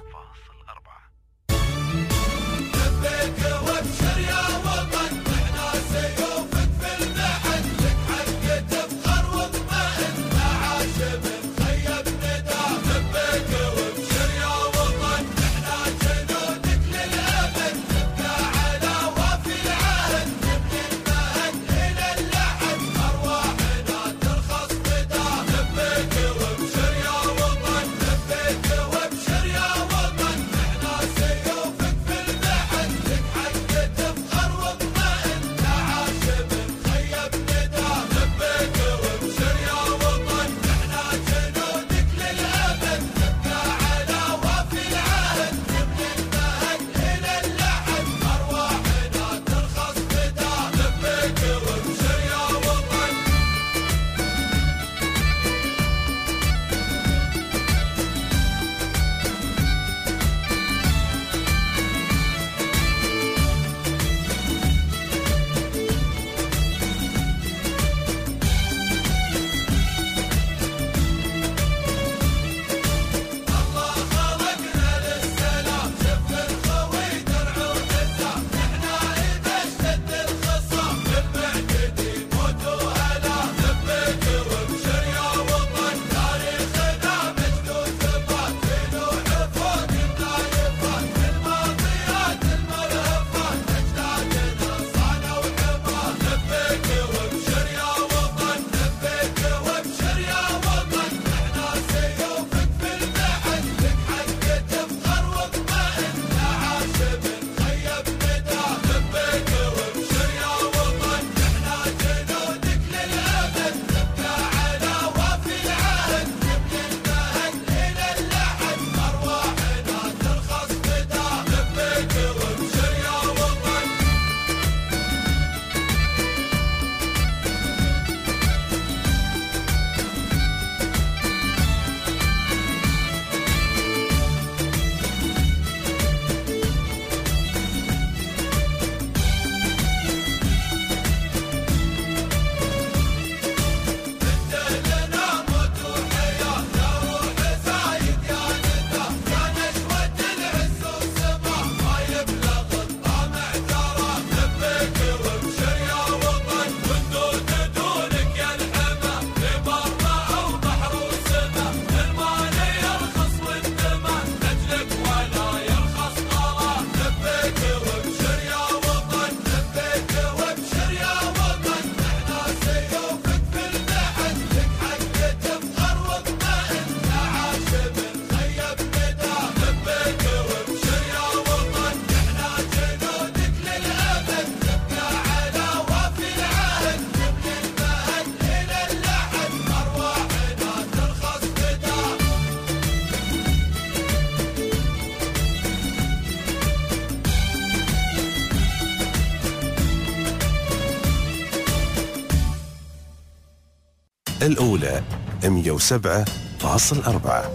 الأولى مئة وسبعة فاصل أربعة.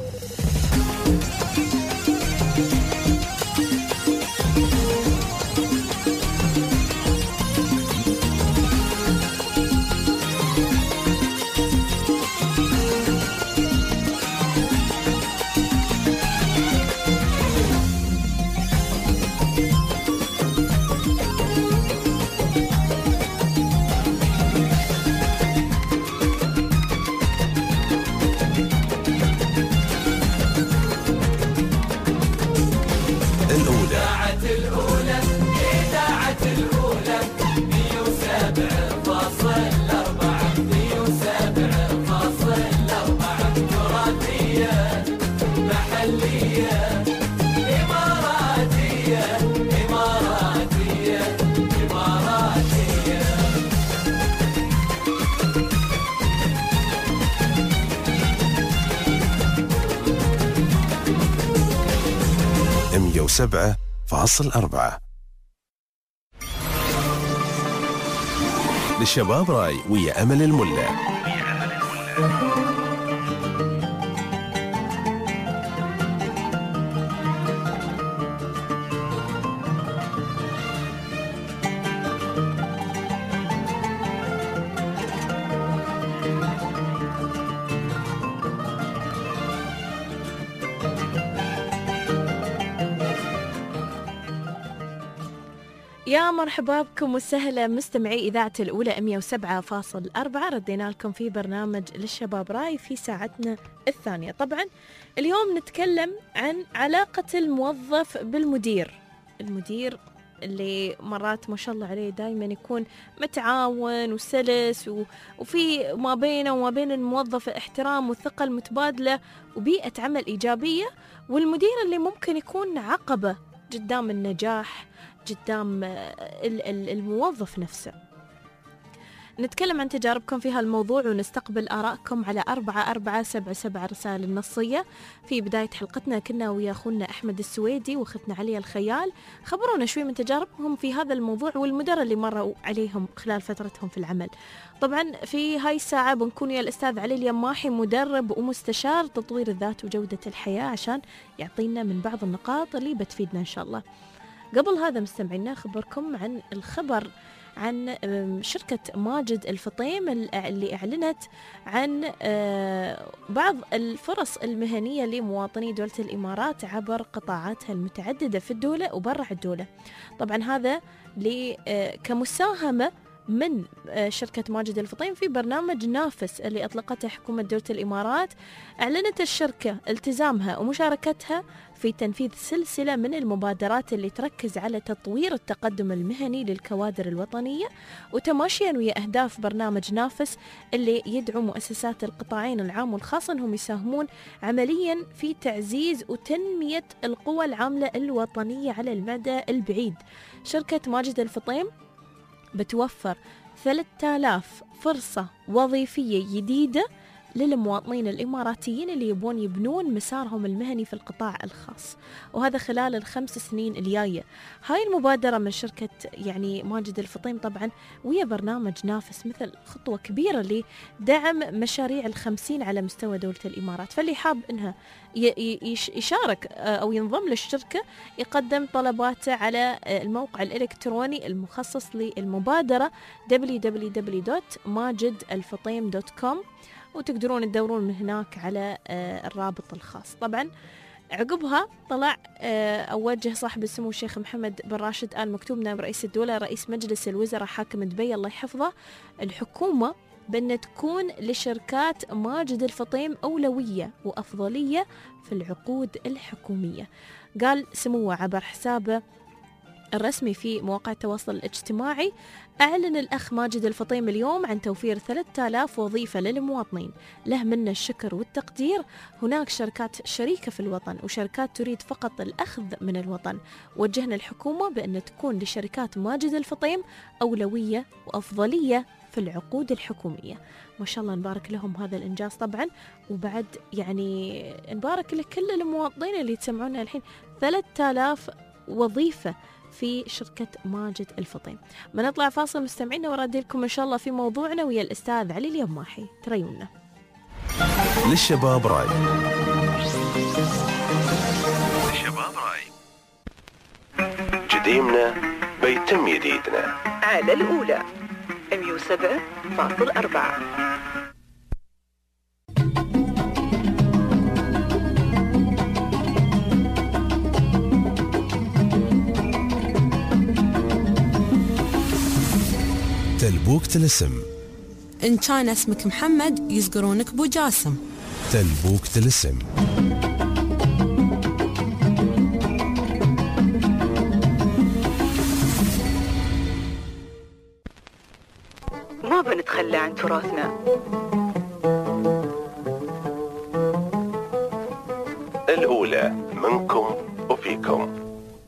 وسبعة فاصل أربعة. للشباب راي ويا أمل الملا. يا مرحبا بكم وسهلا مستمعي إذاعة الأولى مية وسبعة فاصل أربعة. ردينا لكم في برنامج للشباب راي في ساعتنا الثانية. طبعا اليوم نتكلم عن علاقة الموظف بالمدير. المدير اللي مرات ما شاء الله عليه دايما يكون متعاون وسلس و... وفي ما بينه وما بين الموظف احترام وثقة المتبادلة وبيئة عمل إيجابية، والمدير اللي ممكن يكون عقبة قدام النجاح قدام الموظف نفسه. نتكلم عن تجاربكم في هالموضوع ونستقبل آراءكم على أربعة أربعة سبعة سبعة رسائل النصية. في بداية حلقتنا كنا ويا أخونا أحمد السويدي وأختنا علي الخيال، خبرونا شوي من تجاربهم في هذا الموضوع والمدر اللي مروا عليهم خلال فترتهم في العمل. طبعا في هاي الساعة بنكون يا الأستاذ علي اليماحي مدرب ومستشار تطوير الذات وجودة الحياة عشان يعطينا من بعض النقاط اللي بتفيدنا إن شاء الله. قبل هذا مستمعينا خبركم عن الخبر عن شركة ماجد الفطيم اللي أعلنت عن بعض الفرص المهنية لمواطني دولة الإمارات عبر قطاعاتها المتعددة في الدولة وبرع الدولة. طبعا هذا كمساهمة من شركة ماجد الفطيم في برنامج نافس اللي أطلقته حكومة دولة الإمارات. أعلنت الشركة التزامها ومشاركتها في تنفيذ سلسلة من المبادرات اللي تركز على تطوير التقدم المهني للكوادر الوطنية وتماشيا ويا أهداف برنامج نافس اللي يدعو مؤسسات القطاعين العام والخاص أنهم يساهمون عمليا في تعزيز وتنمية القوى العاملة الوطنية على المدى البعيد. شركة ماجد الفطيم بتوفر ثلاثة آلاف فرصة وظيفية جديدة للمواطنين الإماراتيين اللي يبون يبنون مسارهم المهني في القطاع الخاص، وهذا خلال الخمس سنين الجاية. هاي المبادرة من شركة يعني ماجد الفطيم طبعا ويا برنامج نافس مثل خطوة كبيرة لدعم مشاريع الخمسين على مستوى دولة الإمارات. فاللي حاب إنها يشارك أو ينضم للشركة يقدم طلباته على الموقع الإلكتروني المخصص للمبادرة دبليو دبليو دبليو دوت ماجد الفطيم دوت كوم، وتقدرون تدورون من هناك على الرابط الخاص. طبعا عقبها طلع أوجه صاحب السمو الشيخ محمد بن راشد آل مكتوم نائب رئيس الدولة رئيس مجلس الوزراء حاكم دبي الله يحفظه الحكومة بأن تكون لشركات ماجد الفطيم أولوية وأفضلية في العقود الحكومية. قال سموه عبر حسابه الرسمي في مواقع التواصل الاجتماعي: أعلن الأخ ماجد الفطيم اليوم عن توفير ثلاثة آلاف وظيفة للمواطنين، له منا الشكر والتقدير. هناك شركات شريكة في الوطن وشركات تريد فقط الأخذ من الوطن. وجهنا الحكومة بأن تكون لشركات ماجد الفطيم أولوية وأفضلية في العقود الحكومية. ما شاء الله نبارك لهم هذا الإنجاز طبعا، وبعد يعني نبارك لكل المواطنين اللي يتسمعونا الحين. ثلاثة آلاف وظيفة في شركة ماجد الفطيم. ما نطلع فاصل مستمعينا ورادي لكم إن شاء الله في موضوعنا ويا الأستاذ علي اليماحي. تريونا للشباب راي. للشباب راي جديمنا بيتم جديدنا على الأولى مية وسبعة فاصل أربعة. تلبوك تلسم. إن كان اسمك محمد يذكرونك بو جاسم. تلبوك تلسم. ما بنتخلى عن تراثنا. الأولى منكم وفيكم.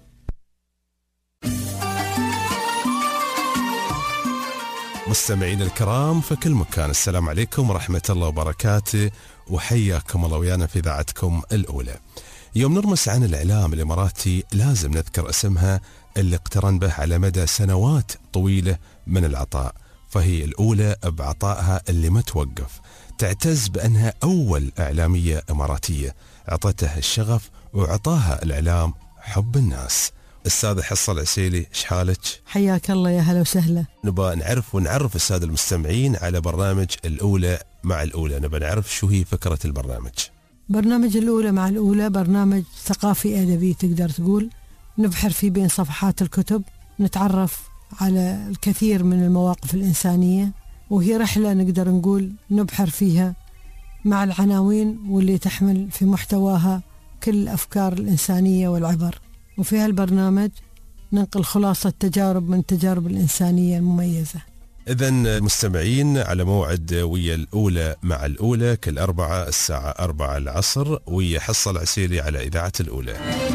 مستمعين الكرام في كل مكان، السلام عليكم ورحمة الله وبركاته، وحياكم الله ويانا في إذاعتكم الأولى. يوم نرمس عن الإعلام الإماراتي لازم نذكر اسمها اللي اقترن به على مدى سنوات طويلة من العطاء، فهي الأولى بعطائها اللي ما توقف. تعتز بأنها أول إعلامية إماراتية عطتها الشغف وعطاها الإعلام حب الناس. السادة حصة العسيلي، ايش حالك؟ حياك الله، يا هلا وسهلا. نبغى نعرف ونعرف السادة المستمعين على برنامج الأولى مع الأولى، نبغى نعرف شو هي فكرة البرنامج. برنامج الأولى مع الأولى برنامج ثقافي أدبي تقدر تقول، نبحر فيه بين صفحات الكتب، نتعرف على الكثير من المواقف الإنسانية، وهي رحلة نقدر نقول نبحر فيها مع العناوين واللي تحمل في محتواها كل الأفكار الإنسانية والعبر. وفي هالبرنامج ننقل خلاصة تجارب من تجارب الإنسانية المميزة. إذن مستمعين على موعد ويا الأولى مع الأولى كل أربعة الساعة أربعة العصر ويا حصة العسيلي على إذاعة الأولى.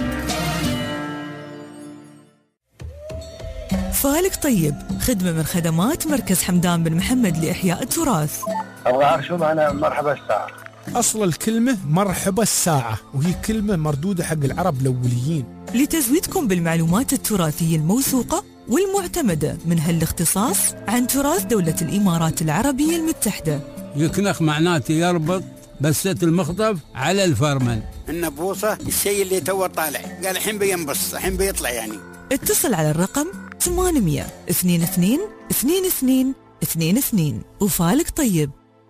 فالك طيب، خدمة من خدمات مركز حمدان بن محمد لإحياء التراث. أبغى أعرف شو معنى مرحبا الساعة. أصل الكلمة مرحبا الساعة، وهي كلمة مردودة حق العرب الأوليين. لتزويدكم بالمعلومات التراثية الموثوقة والمعتمدة من هالاختصاص عن تراث دولة الإمارات العربية المتحدة. يكنخ معناته يربط بسة المخطف على الفرمل. النبوصة الشيء اللي تو طالع، قال الحين بينبص، الحين بيطلع يعني. اتصل على الرقم ثمانمية اثنين اثنين اثنين اثنين اثنين اثنين. وفالك طيب.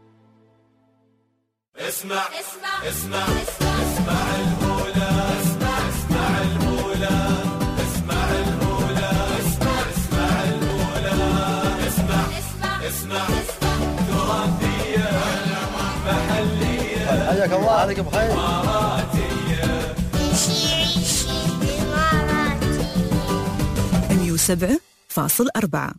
اسمع اسمع اسمع اسمع الأولى، اسمع اسمع الأولى، اسمع الأولى، اسمع اسمع الأولى، اسمع اسمع اسمع تراثية محلية. حياك الله، عليك بخير. إماراتية. عيشي عيشي إماراتي. مية وسبعة فاصل أربعة.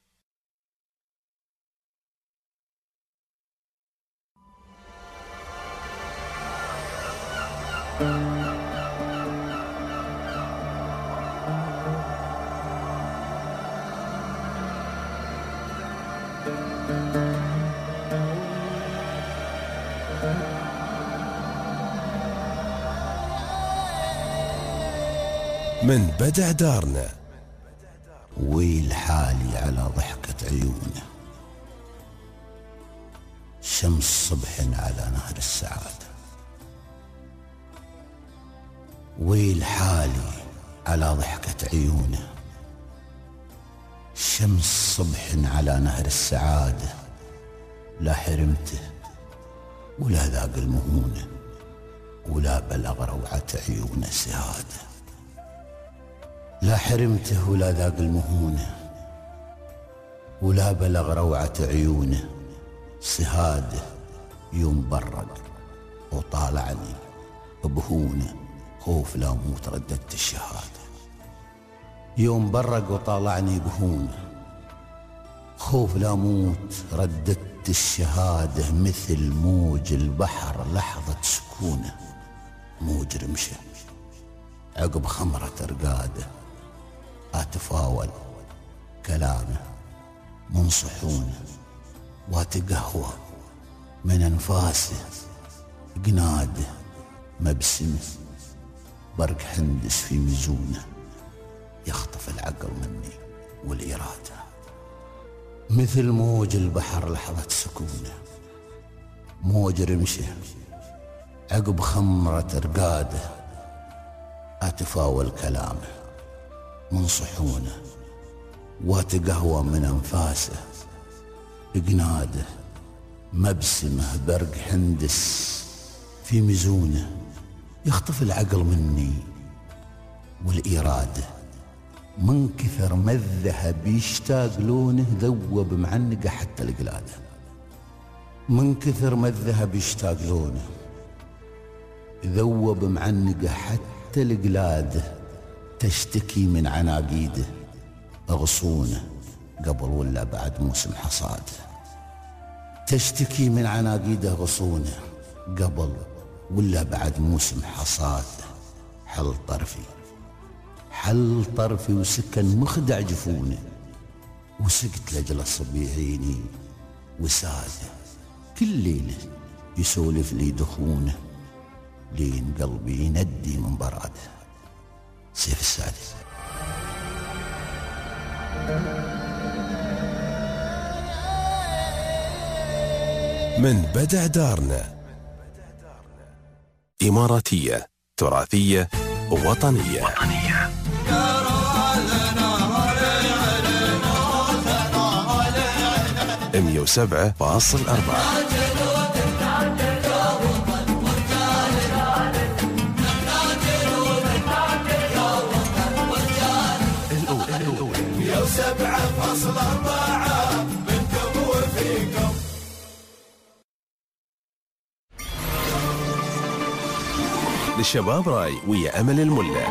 من بدع دارنا. ويل حالي على ضحكة عيونه، شمس صبح على نهر السعادة. ويل حالي على ضحكة عيونه، شمس صبح على نهر السعادة. لا حرمته ولا ذاق المهونة، ولا بلغ روعة عيونه سهادة. لا حرمته ولا ذاق المهونة، ولا بلغ روعة عيونه سهادة. يوم برق وطالعني بهونه، خوف لا موت رددت الشهادة. يوم برق وطالعني بهونه، خوف لا موت رددت الشهادة. مثل موج البحر لحظة سكونه، موج رمشه عقب خمرة رقاده. أتفاول كلامه من صحونه، واتقهوى من أنفاسه. قناده مبسمه برق هندس في مزونه، يخطف العقل مني والإرادة. مثل موج البحر لحظة سكونه، موج رمشه عقب خمرة رقاده. أتفاول كلامه من صحونه، واتقهوى من أنفاسه. قناده مبسمه برق هندس في مزونه، يخطف العقل مني والإرادة. من كثر ما الذهب يشتاق لونه، ذوب معنقه حتى القلادة. من كثر ما الذهب يشتاق لونه، ذوب معنقه حتى القلادة. تشتكي من عناقيده غصونه، قبل ولا بعد موسم حصاده. تشتكي من عناقيده غصونه، قبل ولا بعد موسم حصاده. حل طرفي حل طرفي وسكن مخدع جفونه، وسكت لجل صبيعيني وساده. كل ليلة يسولف لي دخونه، لين قلبي يندي من براده. سيف السادس. من بدع دارنا، إماراتية تراثية وطنية, وطنية. مية وسبعة فاصل أربعة. مية وسبعة فاصل أربعة منكم وفيكم. للشباب راي ويا أمل الملا.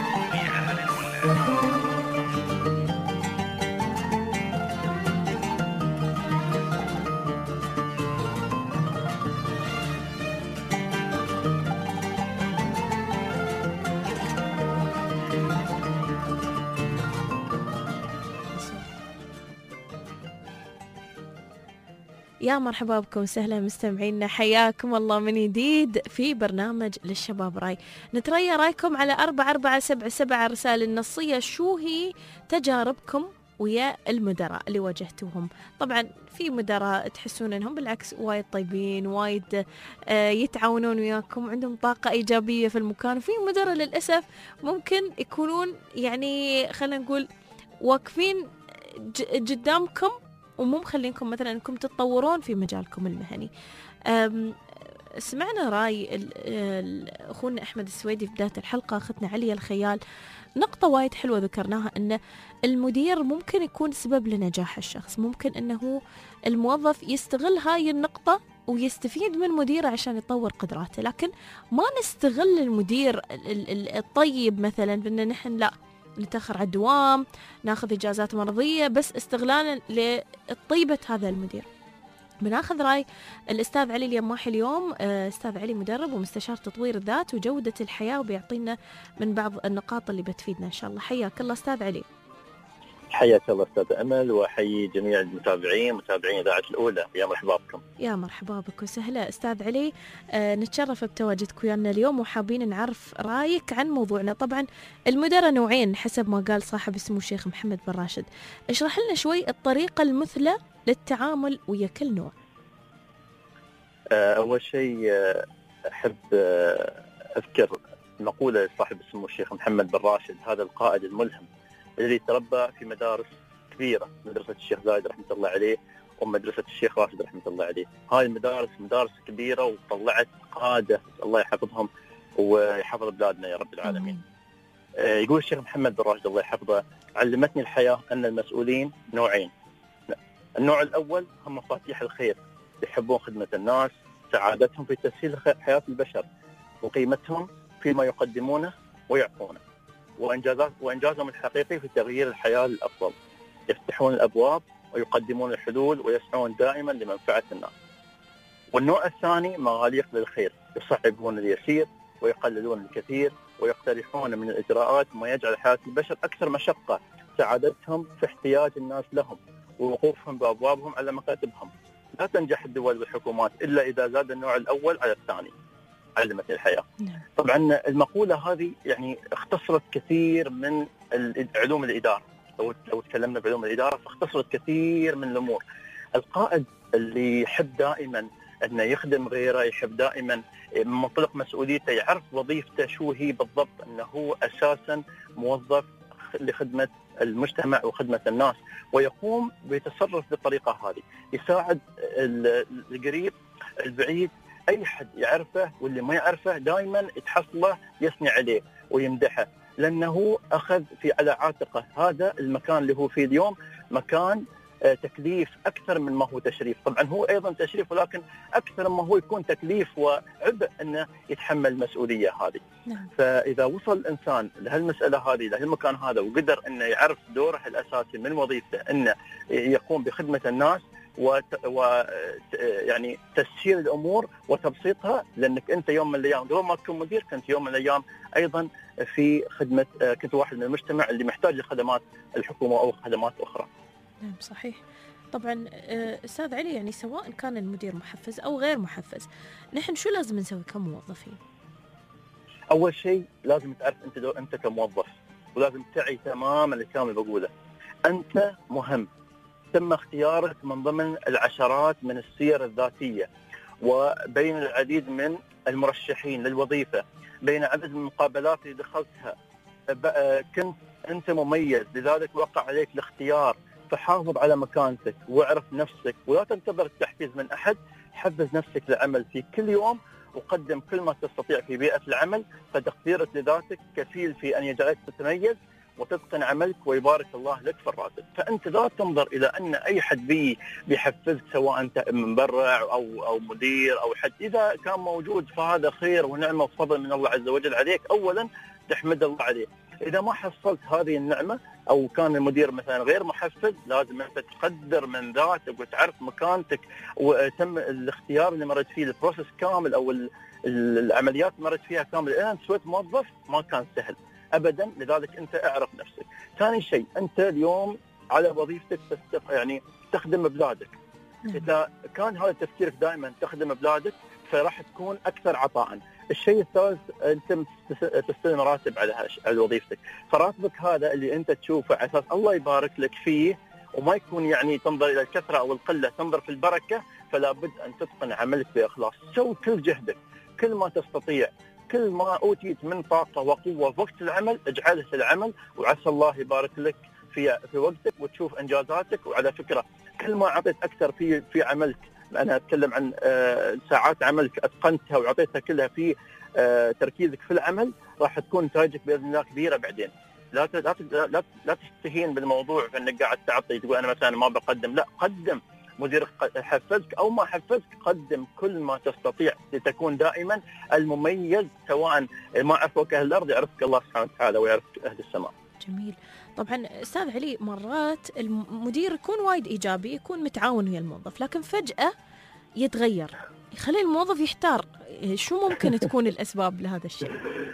يا مرحبا بكم وسهلا مستمعينا، حياكم الله من جديد في برنامج للشباب راي. نتريا رايكم على أربعة أربعة سبعة سبعة رسائل النصية. شو هي تجاربكم ويا المدراء اللي واجهتوهم؟ طبعا في مدراء تحسون انهم بالعكس وايد طيبين، وايد يتعاونون وياكم، عندهم طاقة إيجابية في المكان، وفي مدراء للأسف ممكن يكونون يعني خلينا نقول واقفين قدامكم ومو مخلينكم مثلا انكم تتطورون في مجالكم المهني. سمعنا راي اخونا احمد السويدي في بدايه الحلقه، اختنا عليا الخيال، نقطه وايد حلوه ذكرناها، ان المدير ممكن يكون سبب لنجاح الشخص، ممكن انه الموظف يستغل هاي النقطه ويستفيد من مديره عشان يطور قدراته، لكن ما نستغل المدير الطيب مثلا بان نحن لا نتأخر على الدوام، ناخذ إجازات مرضية بس استغلالا لطيبة هذا المدير. بناخذ رأي الأستاذ علي اليماحي اليوم. أستاذ علي مدرب ومستشار تطوير الذات وجودة الحياة، وبيعطينا من بعض النقاط اللي بتفيدنا إن شاء الله. حياك الله أستاذ علي. حياك الله أستاذ أمل، وحيي جميع المتابعين متابعين إذاعة الأولى. يا مرحبا بكم. يا مرحبا بك وسهلا أستاذ علي. آه نتشرف بتواجدك ويانا اليوم، وحابين نعرف رأيك عن موضوعنا. طبعا المدراء نوعين حسب ما قال صاحب اسمه الشيخ محمد بن راشد. اشرح لنا شوي الطريقة المثلى للتعامل ويا كل نوع. آه أول شيء أحب أذكر مقولة صاحب اسمه الشيخ محمد بن راشد، هذا القائد الملهم الذي تربى في مدارس كبيرة، مدرسة الشيخ زايد رحمة الله عليه ومدرسة الشيخ راشد رحمة الله عليه. هاي المدارس مدارس كبيرة وطلعت قادة الله يحفظهم ويحفظ بلادنا يا رب العالمين. آه يقول الشيخ محمد بن راشد الله يحفظه: علمتني الحياة أن المسؤولين نوعين. النوع الأول هم مفاتيح الخير، يحبون خدمة الناس، سعادتهم في تسهيل حياة البشر، وقيمتهم فيما يقدمونه ويعطونه، وإنجازات وإنجازهم الحقيقي في تغيير الحياة للأفضل. يفتحون الأبواب ويقدمون الحلول ويسعون دائما لمنفعة الناس. والنوع الثاني مغاليق للخير، يصعبون اليسير ويقللون الكثير ويقترحون من الإجراءات ما يجعل حياة البشر أكثر مشقة. سعادتهم في احتياج الناس لهم ووقوفهم بأبوابهم على مكاتبهم. لا تنجح الدول والحكومات إلا إذا زاد النوع الأول على الثاني. علمت الحياة. طبعا المقولة هذه يعني اختصرت كثير من علوم الإدارة. لو لو تكلمنا بعلوم الإدارة فاختصرت كثير من الأمور. القائد اللي يحب دائما أنه يخدم غيره، يحب دائما من منطلق مسؤوليته يعرف وظيفته شو هي بالضبط، أنه هو أساسا موظف لخدمة المجتمع وخدمة الناس، ويقوم بيتصرف بالطريقة هذه، يساعد القريب البعيد، أي حد يعرفه واللي ما يعرفه دائما يتحصله يثني عليه ويمدحه، لأنه أخذ في على عاتقه هذا المكان اللي هو فيه اليوم، مكان تكليف أكثر من ما هو تشريف. طبعا هو أيضا تشريف، ولكن أكثر ما هو يكون تكليف وعبء أنه يتحمل المسؤولية هذه. نعم. فإذا وصل الإنسان لهالمسألة هذه لهالمكان هذا وقدر أنه يعرف دوره الأساسي من وظيفته أنه يقوم بخدمة الناس و يعني تسهيل الامور وتبسيطها، لانك انت يوم من الايام قبل ما تكون مدير كنت يوم من الايام ايضا في خدمه، كنت واحد من المجتمع اللي محتاج لخدمات الحكومه او خدمات اخرى. نعم صحيح. طبعا استاذ علي، يعني سواء كان المدير محفز او غير محفز، نحن شو لازم نسوي كموظفين؟ اول شيء لازم تعرف انت دو انت كموظف، ولازم تعي تماما الكلام اللي بقوله. انت مهم، تم اختيارك من ضمن العشرات من السير الذاتيه، وبين العديد من المرشحين للوظيفه، بين عدد من المقابلات اللي دخلتها كنت انت مميز، لذلك وقع عليك الاختيار. فحافظ على مكانتك واعرف نفسك، ولا تنتظر التحفيز من احد. حفز نفسك للعمل في كل يوم، وقدم كل ما تستطيع في بيئه العمل، فتقديرك لذاتك كفيل في ان يجعلك تتميز وتتقن عملك ويبارك الله لك في الراتب. فانت لا تنظر الى ان اي حد بي بيحفزك، سواء انت مبرع او او مدير او حد. اذا كان موجود فهذا خير ونعمه وفضل من الله عز وجل عليك، اولا تحمد الله عليه. اذا ما حصلت هذه النعمه او كان المدير مثلا غير محفز، لازم انت تقدر من ذاتك وتعرف مكانتك، وتم الاختيار اللي مرت فيه البروسيس كامل او العمليات مرت فيها كامل الى ان سويت موظف. ما كان سهل ابدا، لذلك انت اعرف نفسك. ثاني شيء، انت اليوم على وظيفتك تستق... يعني تخدم بلادك. اذا كان هذا تفكيرك دائما تخدم بلادك، فراح تكون اكثر عطاء. الشيء الثالث، انت تستلم راتب على على وظيفتك، فراتبك هذا اللي انت تشوفه على اساس الله يبارك لك فيه، وما يكون يعني تنظر الى الكثره او القله، تنظر في البركه. فلا بد ان تتقن عملك باخلاص، سوي كل جهدك، كل ما تستطيع، كل ما اوتيت من طاقه وقوه في وقت العمل اجعله في العمل، وعسى الله يبارك لك في في وقتك وتشوف انجازاتك. وعلى فكره، كل ما اعطيت اكثر في في عملك، انا اتكلم عن ساعات عملك اتقنتها وعطيتها كلها في تركيزك في العمل، راح تكون نتائجك باذن الله كبيره بعدين. لا لا لا, لا تستهين بالموضوع فانك قاعد تعطي تقول انا مثلا ما بقدم. لا، قدم. مديرك حفزك او ما حفزك، قدم كل ما تستطيع لتكون دائما المميز، سواء ما عرفك اهل الارض يعرفك الله سبحانه وتعالى ويعرفك اهل السماء. جميل. طبعا استاذ علي، مرات المدير يكون وايد ايجابي، يكون متعاون ويا الموظف، لكن فجأة يتغير، يخلي الموظف يحتار. شو ممكن تكون الاسباب لهذا الشيء؟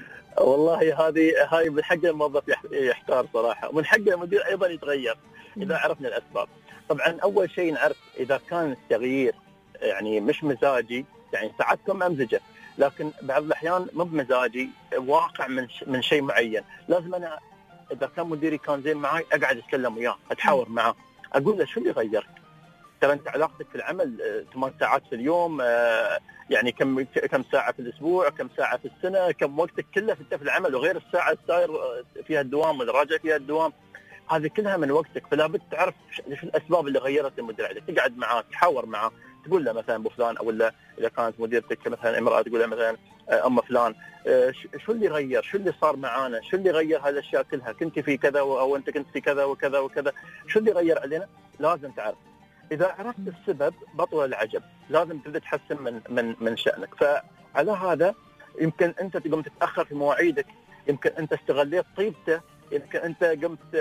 والله هذه هاي من حق الموظف يحتار صراحه، ومن حق المدير ايضا يتغير اذا عرفنا الاسباب. طبعا اول شيء نعرف اذا كان التغيير يعني مش مزاجي، يعني ساعات تكون ممزجه، لكن بعض الاحيان مو بمزاجي، واقع من من شيء معين. لازم انا اذا كان مديري كان زين معي اقعد اتكلم وياه، اتحاور معه، اقول له شو اللي غيرك؟ ترى انت علاقتك في العمل ثمان ساعات في اليوم، يعني كم كم ساعه في الاسبوع، كم ساعه في السنه، كم وقتك كله في العمل، وغير الساعه الساير فيها الدوام والراجع فيها الدوام، هذه كلها من وقتك. فلا بد تعرف شو الاسباب اللي غيرت المدير عليك، تقعد معاه تحاور معاه، تقول له مثلا ابو فلان، او اذا كانت مديرتك مثلا امراه تقول له مثلا ام فلان، شو اللي غير، شو اللي صار معانا، شو اللي غير هذه الاشياء كلها، كنت في كذا او انت كنت في كذا وكذا وكذا، شو اللي غير علينا؟ لازم تعرف. اذا عرفت السبب بطل العجب، لازم تبدا تحسن من من من شانك. فعلى هذا يمكن انت تقوم تتاخر في مواعيدك، يمكن انت استغليت طيبته، يمكن انت قمت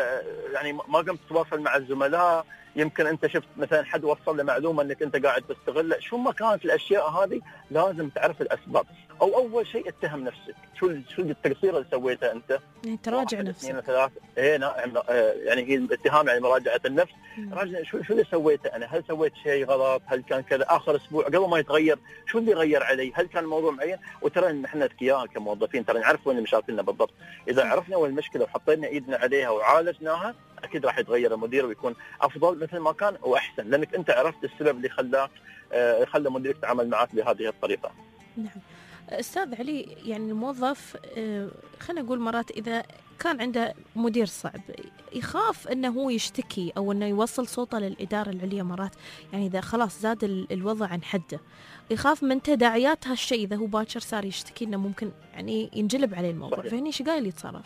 يعني ما قمت تتواصل مع الزملاء، يمكن انت شفت مثلا حد وصل له معلومه انك انت قاعد تستغله. شو ما كانت الاشياء هذه لازم تعرف الاسباب. او اول شيء اتهم نفسك، شو شو التقصير اللي سويته انت؟ يعني تراجع نفسك. اثنين ثلاث، اي نعم، يعني هي الاتهام يعني مراجعه النفس. راجع شو شو اللي سويته انا؟ هل سويت شيء غلط؟ هل كان كذا اخر اسبوع قبل ما يتغير؟ شو اللي غير علي؟ هل كان الموضوع معين؟ وترى احنا اذكياء كموظفين، ترى نعرف وين مشاكلنا بالضبط. اذا عرفنا وين المشكله وحطينا ايدنا عليها وعالجناها، اكيد راح يتغير المدير ويكون افضل مثل ما كان واحسن، لانك انت عرفت السبب اللي خلاك آه خلى مديرك يتعامل معك بهذه الطريقه. نعم. استاذ علي، يعني الموظف آه خلينا نقول مرات اذا كان عنده مدير صعب، يخاف انه هو يشتكي او انه يوصل صوته للاداره العليا. مرات يعني اذا خلاص زاد الوضع عن حده، يخاف من تداعيات هالشيء. اذا هو باكر صار يشتكي انه ممكن يعني ينجلب عليه الموضوع، فهني ايش قايل يتصرف؟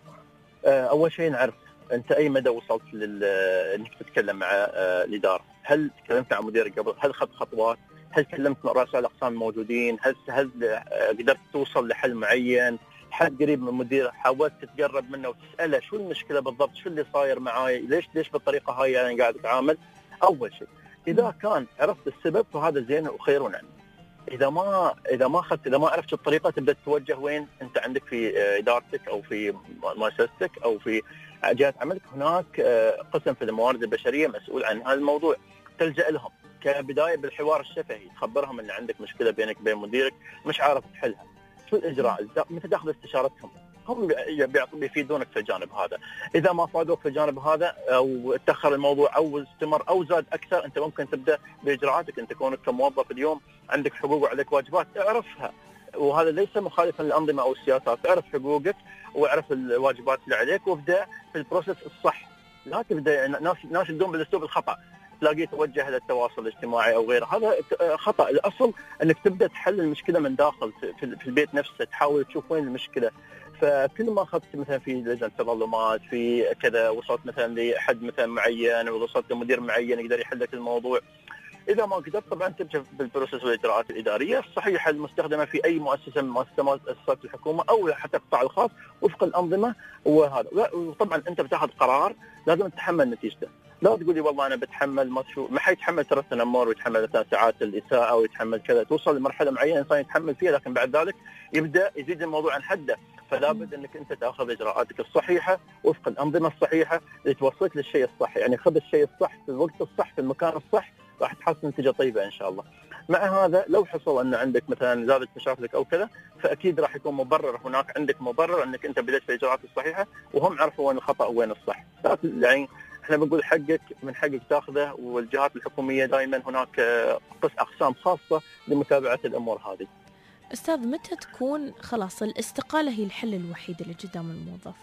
آه اول شيء نعرف انت اي مدى وصلت لل انك تتكلم مع الاداره. هل تكلمت مع مديرك قبل؟ هل خذت خطوات؟ هل كلمت مع رؤساء الاقسام الموجودين؟ هل هل قدرت توصل لحل معين؟ حد قريب من المدير حاولت تتقرب منه وتساله شو المشكله بالضبط؟ شو اللي صاير معاي؟ ليش ليش بالطريقه هاي انا قاعد اتعامل؟ اول شيء اذا كان عرفت السبب فهذا زين وخير ونعم. اذا ما اذا ما اخذت اذا ما عرفت الطريقه، تبدا تتوجه وين انت عندك في ادارتك او في مؤسستك او في جهه عملك. هناك قسم في الموارد البشريه مسؤول عن هذا الموضوع، تلجا لهم كبدايه بالحوار الشفهي، تخبرهم ان عندك مشكله بينك وبين مديرك مش عارف تحلها. في الاجراء متى تاخذ استشارتهم، هم بيفيدونك في الجانب هذا. اذا ما فادوك في الجانب هذا او تاخر الموضوع او استمر او زاد اكثر، انت ممكن تبدا باجراءاتك. انت كونك كموظف اليوم عندك حقوق وعليك واجبات، اعرفها، وهذا ليس مخالفا للانظمه او السياسات. اعرف حقوقك واعرف الواجبات اللي عليك وابدا في البروسيس الصح. لا تبدا ناس ناس يدون بالاسلوب الخطا، تلاقيه توجه الى التواصل الاجتماعي او غيره، هذا خطا. الاصل انك تبدا تحل المشكله من داخل في البيت نفسه، تحاول تشوف وين المشكله. فكل ما اخذت مثلا في لجنه تظلمات في كذا، وصلت مثلا لحد مثلا معين ووصلت لمدير معين يقدر يحل لك الموضوع. اذا ما قدرت طبعا تمشي بالبروسيس والاجراءات الاداريه الصحيحه المستخدمه في اي مؤسسه من مؤسسات الحكومه او حتى القطاع الخاص وفق الانظمه. وهذا وطبعا انت بتاخذ قرار لازم تتحمل نتيجته. لا تقولي والله انا بتحمل ما شو ما حيتحمل ترى التنمر ويتحمل مثلا ساعات الاساءه ويتحمل كذا، توصل لمرحله معينه الانسان يتحمل فيها، لكن بعد ذلك يبدا يزيد الموضوع عن حده. فلا بد انك انت تاخذ اجراءاتك الصحيحه وفق الانظمه الصحيحه اللي توصلك للشيء الصح. يعني خذ الشيء الصح في الوقت الصح في المكان الصح، راح تحصل نتيجه طيبه ان شاء الله. مع هذا لو حصل ان عندك مثلا زادت مشاكلك او كذا، فاكيد راح يكون مبرر، هناك عندك مبرر انك انت بدأت في الاجراءات الصحيحه وهم عرفوا وين الخطا وين الصح. يعني احنا بنقول حقك من حقك تاخذه، والجهات الحكوميه دائما هناك اقسام خاصه لمتابعه الامور هذه. استاذ، متى تكون خلاص الاستقاله هي الحل الوحيد اللي قدام الموظف؟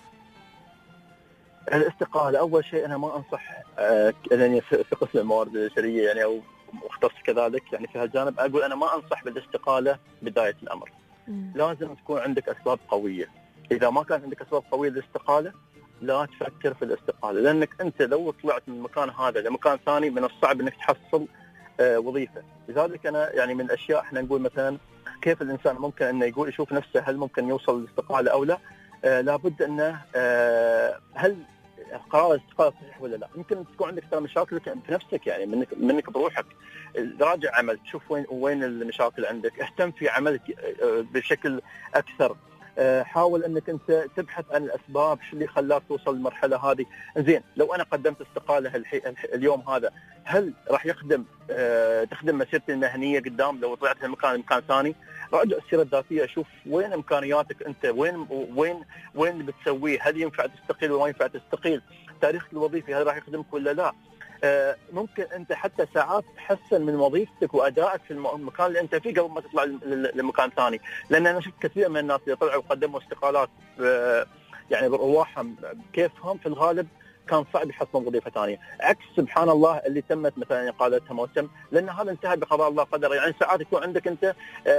الاستقاله اول شيء انا ما انصح يعني في قسم الموارد البشريه يعني او مختص كذلك يعني في هالجانب، اقول انا ما انصح بالاستقاله بدايه الامر. م. لازم تكون عندك اسباب قويه. اذا ما كانت عندك اسباب قويه للاستقاله لا تفكر في الاستقاله، لانك انت لو طلعت من المكان هذا لمكان ثاني من الصعب انك تحصل آه وظيفه. لذلك انا يعني من الاشياء احنا نقول مثلا كيف الانسان ممكن انه يقول يشوف نفسه هل ممكن يوصل للاستقاله او لا. آه لابد انه آه هل قرار الاستقاله صحيح ولا لا. يمكن تكون عندك ترى مشاكل في نفسك يعني منك منك بروحك. راجع عمل، شوف وين وين المشاكل عندك، اهتم في عملك بشكل اكثر. حاول انك انت تبحث عن الاسباب شو اللي خلاك توصل للمرحله هذه. زين لو انا قدمت استقاله اليوم هذا، هل راح يخدم تخدم مسيرتي المهنيه قدام لو طلعت المكان مكان ثاني؟ راجع السيره الذاتيه، شوف وين امكانياتك انت، وين وين وين اللي بتسويه، هل ينفع تستقيل ولا ما ينفع تستقيل، تاريخك الوظيفي هل راح يخدمك ولا لا. آه ممكن انت حتى ساعات تحسن من وظيفتك وادائك في المكان اللي انت فيه قبل ما تطلع لمكان ثاني. لان انا شفت كثير من الناس اللي طلعوا وقدموا استقالات آه يعني برواحهم كيفهم في الغالب كان صعب يحصلون وظيفه ثانيه، عكس سبحان الله اللي تمت مثلا اقالتها موسم، لان هذا انتهى بقضاء الله قدر. يعني ساعات يكون عندك انت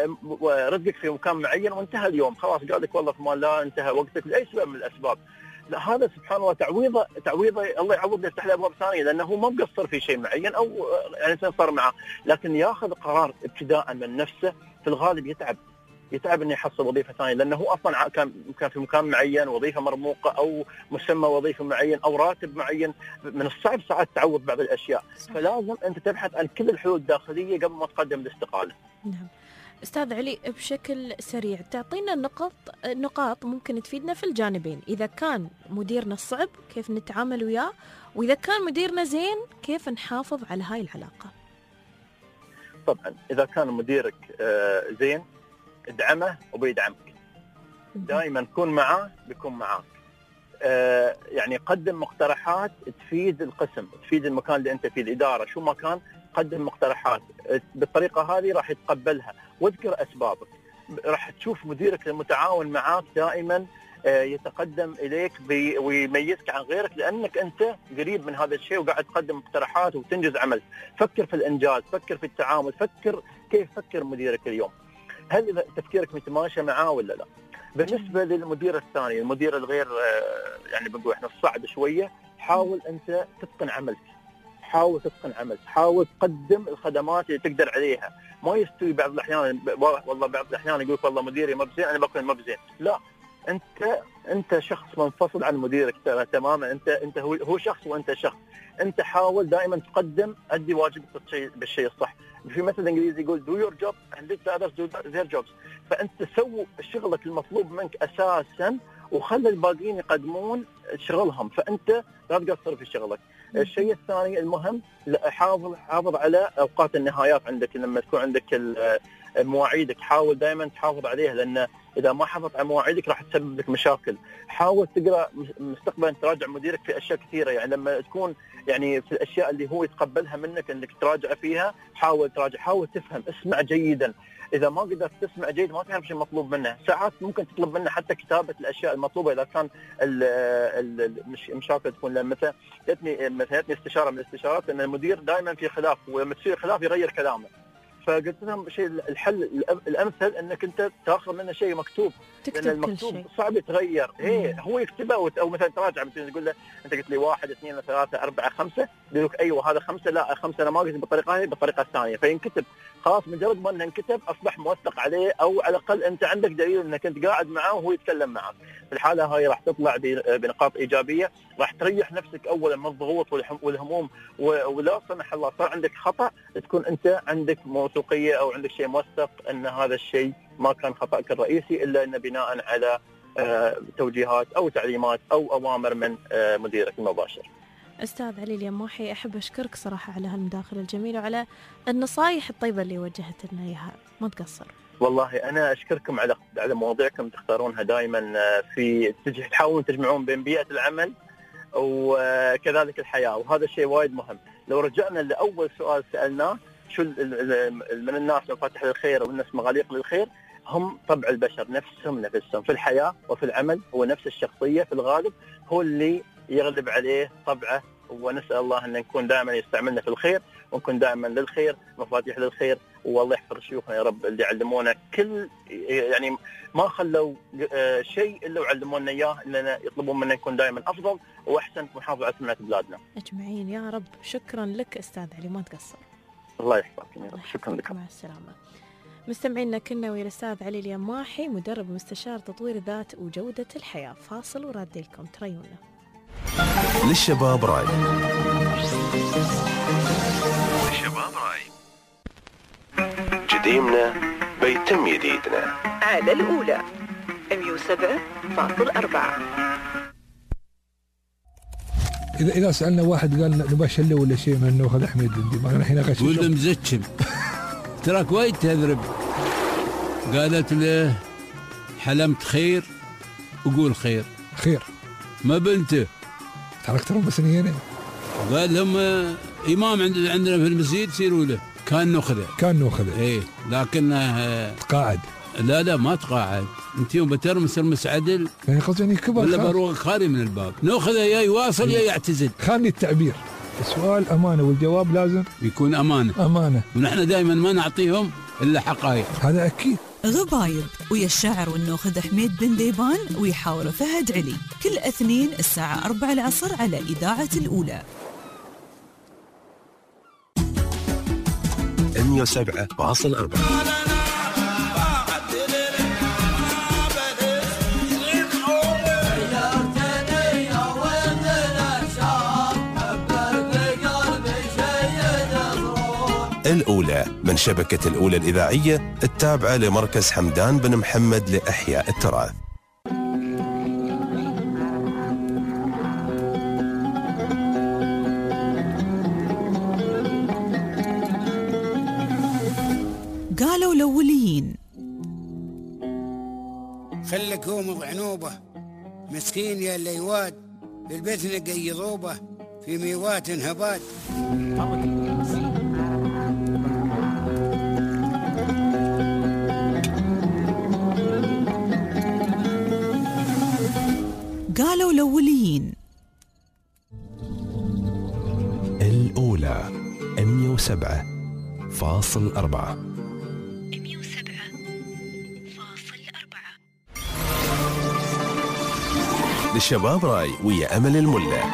رزقك في مكان معين وانتهى اليوم، خلاص قال لك والله فما لا انتهى وقتك لاي سبب من الاسباب. لا هذا سبحان الله تعويضه تعويضه الله يعوض يفتح له ابواب ثانيه، لانه هو ما مقصر في شيء معين او يعني صار معه، لكن ياخذ قرار ابتداء من نفسه في الغالب يتعب يتعب انه يحصل وظيفه ثانيه، لانه هو اصلا كان كان في مكان معين، وظيفه مرموقه او مسمى وظيفي معين او راتب معين، من الصعب ساعات تعوض بعض الاشياء. فلازم انت تبحث عن كل الحلول الداخليه قبل ما تقدم الاستقاله. نعم. استاذ علي، بشكل سريع تعطينا نقاط نقاط ممكن تفيدنا في الجانبين، اذا كان مديرنا صعب كيف نتعامل وياه، واذا كان مديرنا زين كيف نحافظ على هاي العلاقه. طبعا اذا كان مديرك زين ادعمه وبيدعمك، دائما كن معاه بيكون معاك. آه يعني قدم مقترحات تفيد القسم، تفيد المكان اللي انت فيه، الاداره شو ما كان قدم مقترحات بالطريقه هذه راح يتقبلها، واذكر اسبابك. راح تشوف مديرك المتعاون معاك دائما آه يتقدم اليك ويميزك عن غيرك، لانك انت قريب من هذا الشيء وقاعد تقدم مقترحات وتنجز عمل. فكر في الانجاز، فكر في التعامل، فكر كيف فكر مديرك اليوم، هل إذا تفكيرك متماشى معاه ولا لا. بالنسبة للمدير الثاني، المدير الغير يعني بنقول احنا الصعب شوية، حاول أنت تتقن عملك، حاول تتقن عملك، حاول تقدم الخدمات اللي تقدر عليها. ما يستوي بعض الأحيان والله بعض الأحيان يقول والله مديري ما بزين أنا بكون ما بزين، لا، أنت أنت شخص منفصل عن مديرك تماما، أنت أنت هو هو شخص وأنت شخص. أنت حاول دائما تقدم أدي واجبك بالشيء بالشيء الصح. في مثل انجليزي يقول do your job and let others do their jobs. فانت سوي شغلك المطلوب منك اساسا وخلي الباقيين يقدمون شغلهم، فانت لا تقصر في شغلك. الشيء الثاني المهم، حافظ حافظ على اوقات النهايات عندك، لما تكون عندك مواعيدك حاول دائما تحافظ عليها، لان اذا ما حافظت على مواعيدك راح تسبب لك مشاكل. حاول تقرا مستقبلا، تراجع مديرك في اشياء كثيره، يعني لما تكون يعني في الاشياء اللي هو يتقبلها منك انك تراجع فيها، حاول تراجع، حاول تفهم، اسمع جيدا. اذا ما قدرت تسمع جيد ما تعرف شيء مطلوب منه. ساعات ممكن تطلب منه حتى كتابه الاشياء المطلوبه اذا كان المشاكل تكون. لما مثلا جتني مثلا استشاره من الاستشارات ان المدير دائما في خلاف، ولما تصير خلاف يغير كلامه، فقلت لهم شيء الحل الامثل انك انت تاخذ منه شيء مكتوب، لان المكتوب صعب يتغير. ايه هو يكتبه او مثلا تراجع، مثلا تقول له انت قلت لي واحد اثنين ثلاثه اربعه خمسه، يقول لك ايوه هذا خمسه، لا خمسه انا ما قلت بالطريقه هذه، بالطريقه الثانيه، فينكتب. خلاص مجرد ما انه انكتب اصبح موثق عليه، او على الاقل انت عندك دليل انك انت قاعد معه وهو يتكلم معك. في الحاله هاي راح تطلع بنقاط ايجابيه، راح تريح نفسك اولا من الضغوط والهموم، ولا سمح الله صار عندك خطا تكون انت عندك موثوقيه او عندك شيء موثق ان هذا الشيء ما كان خطأك الرئيسي، الا انه بناء على توجيهات او تعليمات او اوامر من مديرك المباشر. أستاذ علي اليماحي، أحب أشكرك صراحة على هالمداخلة الجميلة وعلى النصائح الطيبة اللي وجهت لنا إياها، ما تقصر. والله أنا أشكركم على على مواضيعكم تختارونها دائما في تحاولون تجمعون بين بيئة العمل وكذلك الحياة، وهذا الشيء وايد مهم. لو رجعنا لأول سؤال سألناه، شو من الناس مفاتيح للخير والناس مغاليق للخير؟ هم طبع البشر نفسهم نفسهم في الحياة وفي العمل، هو نفس الشخصية في الغالب هو اللي يغلب عليه طبعه، ونسأل الله أن نكون دائما يستعملنا في الخير، ونكون دائما للخير، مفاتيح للخير. والله يحفظ شيوخنا يا رب اللي علمونا كل، يعني ما خلوا شيء إلا وعلمونا إياه، إننا يطلبون منا نكون دائما أفضل وأحسن في محافظة على سمعة بلادنا أجمعين يا رب. شكرا لك أستاذ علي، ما تقصر. الله يحفظك يا رب. شكرا لك. مع السلامة. مستمعينا كنا ويا الأستاذ علي اليماحي، مدرب ومستشار تطوير الذات وجودة الحياة. فاصل وراد لكم تريونا. للشباب راي. للشباب راي. جديمنا بيتم جديدنا. على الأولى مية وسبعة فاصلة أربعة. إذا إذا سألنا واحد قال نبغى شلة ولا شيء من ناخذ أحمد بندي، ما أنا الحين أغش. ولد مزكم تراك وايد تذرب. قالت له حلمت خير وقول خير. خير ما بنته تركت ربع سنين. قال لهم إمام عندنا في المسجد سيروا له، كان نخذه كان نخذه إيه، لكنه تقاعد. لا لا ما تقاعد، انت يوم بترمس رمس عدل يعني قصدي كبر ولا بروق خاري من الباب، ناخذه يا يواصل يا يعتزل. خلني التعبير، السؤال أمانة والجواب لازم يكون أمانة. أمانة، ونحن دائما ما نعطيهم إلا حقائق. هذا أكيد. غبايب ويا الشاعر والناخذ حميد بن ديبان ويحاور فهد علي، كل اثنين الساعة أربعة العصر على إذاعة الأولى. مية وسبعة فاصلة أربعة. الأولى من شبكة الأولى الإذاعية التابعة لمركز حمدان بن محمد لإحياء التراث. قالوا الأوليين خلك هو مضعنوبة مسكين يا الليواد، في البيت نقي ضوبة في ميوات هباد. قالوا الأوليين. الأولى مية وسبعة فاصلة أربعة. مية وسبعة فاصلة أربعة. للشباب راي ويا أمل الملا.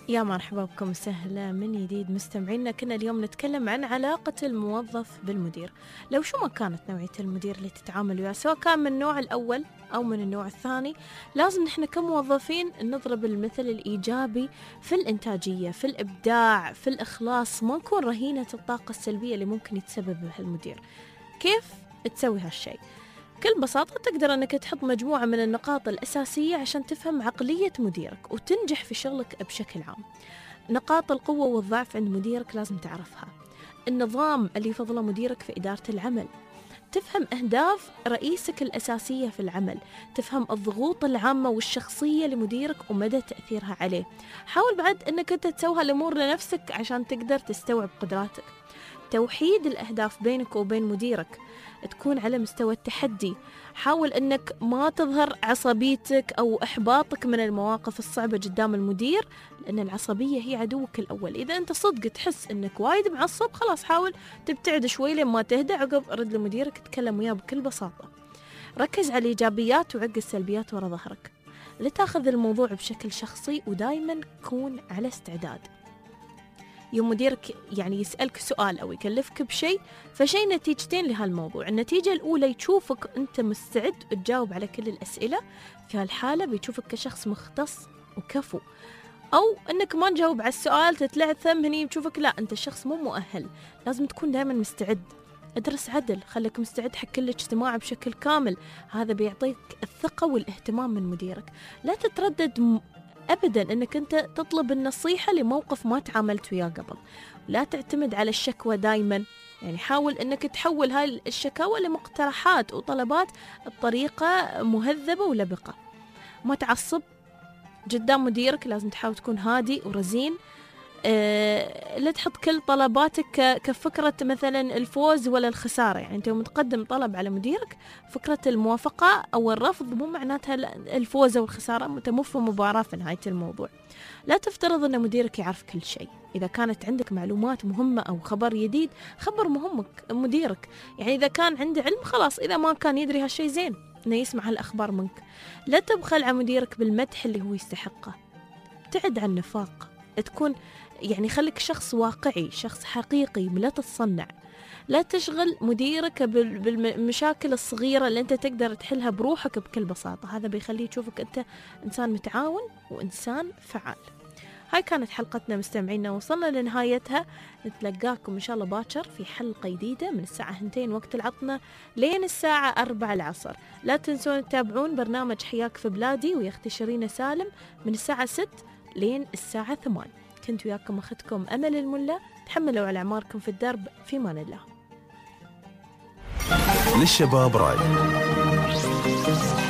يا مرحبا بكم سهلة من جديد مستمعينا. كنا اليوم نتكلم عن علاقة الموظف بالمدير. لو شو ما كانت نوعية المدير اللي تتعامل وياه، سواء كان من النوع الأول أو من النوع الثاني، لازم نحن كموظفين نضرب المثل الإيجابي في الإنتاجية، في الإبداع، في الإخلاص، ما نكون رهينة الطاقة السلبية اللي ممكن يتسبب بها المدير. كيف تسوي هالشيء؟ بكل بساطة تقدر أنك تحط مجموعة من النقاط الأساسية عشان تفهم عقلية مديرك وتنجح في شغلك بشكل عام. نقاط القوة والضعف عند مديرك لازم تعرفها، النظام اللي يفضله مديرك في إدارة العمل، تفهم أهداف رئيسك الأساسية في العمل، تفهم الضغوط العامة والشخصية لمديرك ومدى تأثيرها عليه. حاول بعد أنك أنت تسوي الأمور لنفسك عشان تقدر تستوعب قدراتك. توحيد الأهداف بينك وبين مديرك، تكون على مستوى التحدي. حاول أنك ما تظهر عصبيتك أو إحباطك من المواقف الصعبة قدام المدير، لأن العصبية هي عدوك الأول. إذا أنت صدق تحس أنك وايد معصب، خلاص حاول تبتعد شوي لما تهدى، عقب رد لمديرك تكلم وياه بكل بساطة. ركز على الإيجابيات وعق السلبيات ورا ظهرك. لا تاخذ الموضوع بشكل شخصي، ودايما كون على استعداد. يوم مديرك يعني يسألك سؤال أو يكلفك بشيء، فشيء نتيجتين لهالموضوع. النتيجة الأولى يشوفك أنت مستعد تجاوب على كل الأسئلة، في هالحالة بيشوفك كشخص مختص وكفو. أو أنك ما تجاوب على السؤال تتلعثم، هني بتشوفك لا أنت الشخص مو مؤهل. لازم تكون دائما مستعد. ادرس عدل، خليك مستعد حق كل اجتماع بشكل كامل، هذا بيعطيك الثقة والاهتمام من مديرك. لا تتردد م... أبداً أنك أنت تطلب النصيحة لموقف ما تعاملت وياه قبل. لا تعتمد على الشكوى دايماً، يعني حاول أنك تحول هاي الشكاوى لمقترحات وطلبات بطريقة مهذبة ولبقة. ما تعصب قدام مديرك، لازم تحاول تكون هادي ورزين. أه لا تحط كل طلباتك كفكرة مثلا الفوز ولا الخسارة. يعني أنت متقدم طلب على مديرك، فكرة الموافقة أو الرفض مو معناتها الفوز أو الخسارة، أنت مو في مباراة في نهاية الموضوع. لا تفترض أن مديرك يعرف كل شيء. إذا كانت عندك معلومات مهمة أو خبر جديد، خبر مهمك مديرك. يعني إذا كان عنده علم خلاص، إذا ما كان يدري هالشيء زين إنه يسمع هالأخبار منك. لا تبخل على مديرك بالمدح اللي هو يستحقه. ابتعد عن النفاق، تكون يعني خليك شخص واقعي، شخص حقيقي، لا تتصنع. لا تشغل مديرك بالمشاكل الصغيرة اللي أنت تقدر تحلها بروحك بكل بساطة. هذا بيخليه يشوفك أنت إنسان متعاون وإنسان فعال. هاي كانت حلقتنا مستمعينا، وصلنا لنهايتها. نتلقاكم إن شاء الله باكر في حلقة جديدة من الساعة اثنتين وقت العطنة لين الساعة أربعة العصر. لا تنسون تتابعون برنامج حياك في بلادي ويا أختي شيرين سالم من الساعة ستة لين الساعة ثمانية. كنت وياكم أختكم أمل الملا. تحملوا على أعماركم في الدرب، في أمان الله. للشباب راي.